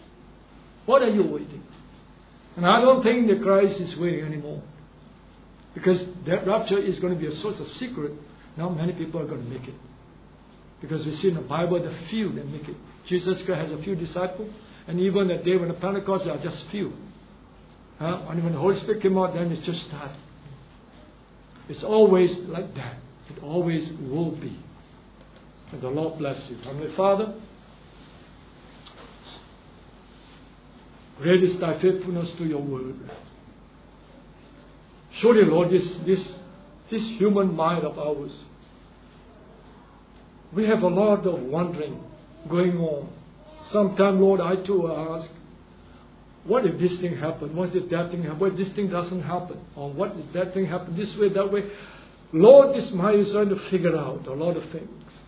What are you waiting? And I don't think the Christ is waiting anymore. Because that rapture is going to be a source of secret. Not many people are going to make it. Because we see in the Bible the few that make it. Jesus Christ has a few disciples. And even that day when the Pentecost, there are just few. And when the Holy Spirit came out, then it's just started. It's always like that. It always will be. And the Lord bless you. Heavenly Father, great is thy faithfulness to your word. Surely, Lord, this human mind of ours, we have a lot of wondering going on. Sometimes, Lord, I too ask, what if this thing happened? What if that thing happened? What if this thing doesn't happen? Or what if that thing happened this way, that way? Lord, this mind is trying to figure out a lot of things.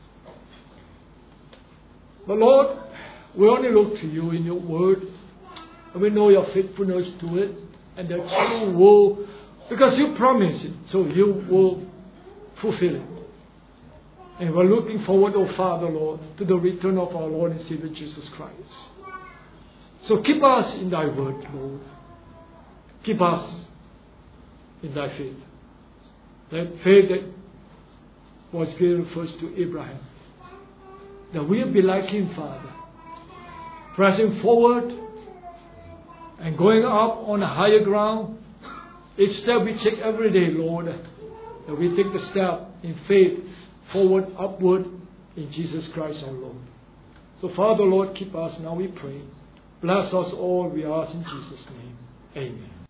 But Lord, we only look to you in your word. And we know your faithfulness to it. And that you will, because you promised it, so you will fulfill it. And we're looking forward, oh Father, Lord, to the return of our Lord and Savior Jesus Christ. So keep us in thy word, Lord. Keep us in thy faith. That faith that was given first to Abraham. That we'll be like him, Father. Pressing forward and going up on a higher ground. Each step we take every day, Lord. That we take the step in faith forward, upward in Jesus Christ our Lord. So Father, Lord, keep us now, we pray. Bless us all, we ask in Jesus' name. Amen.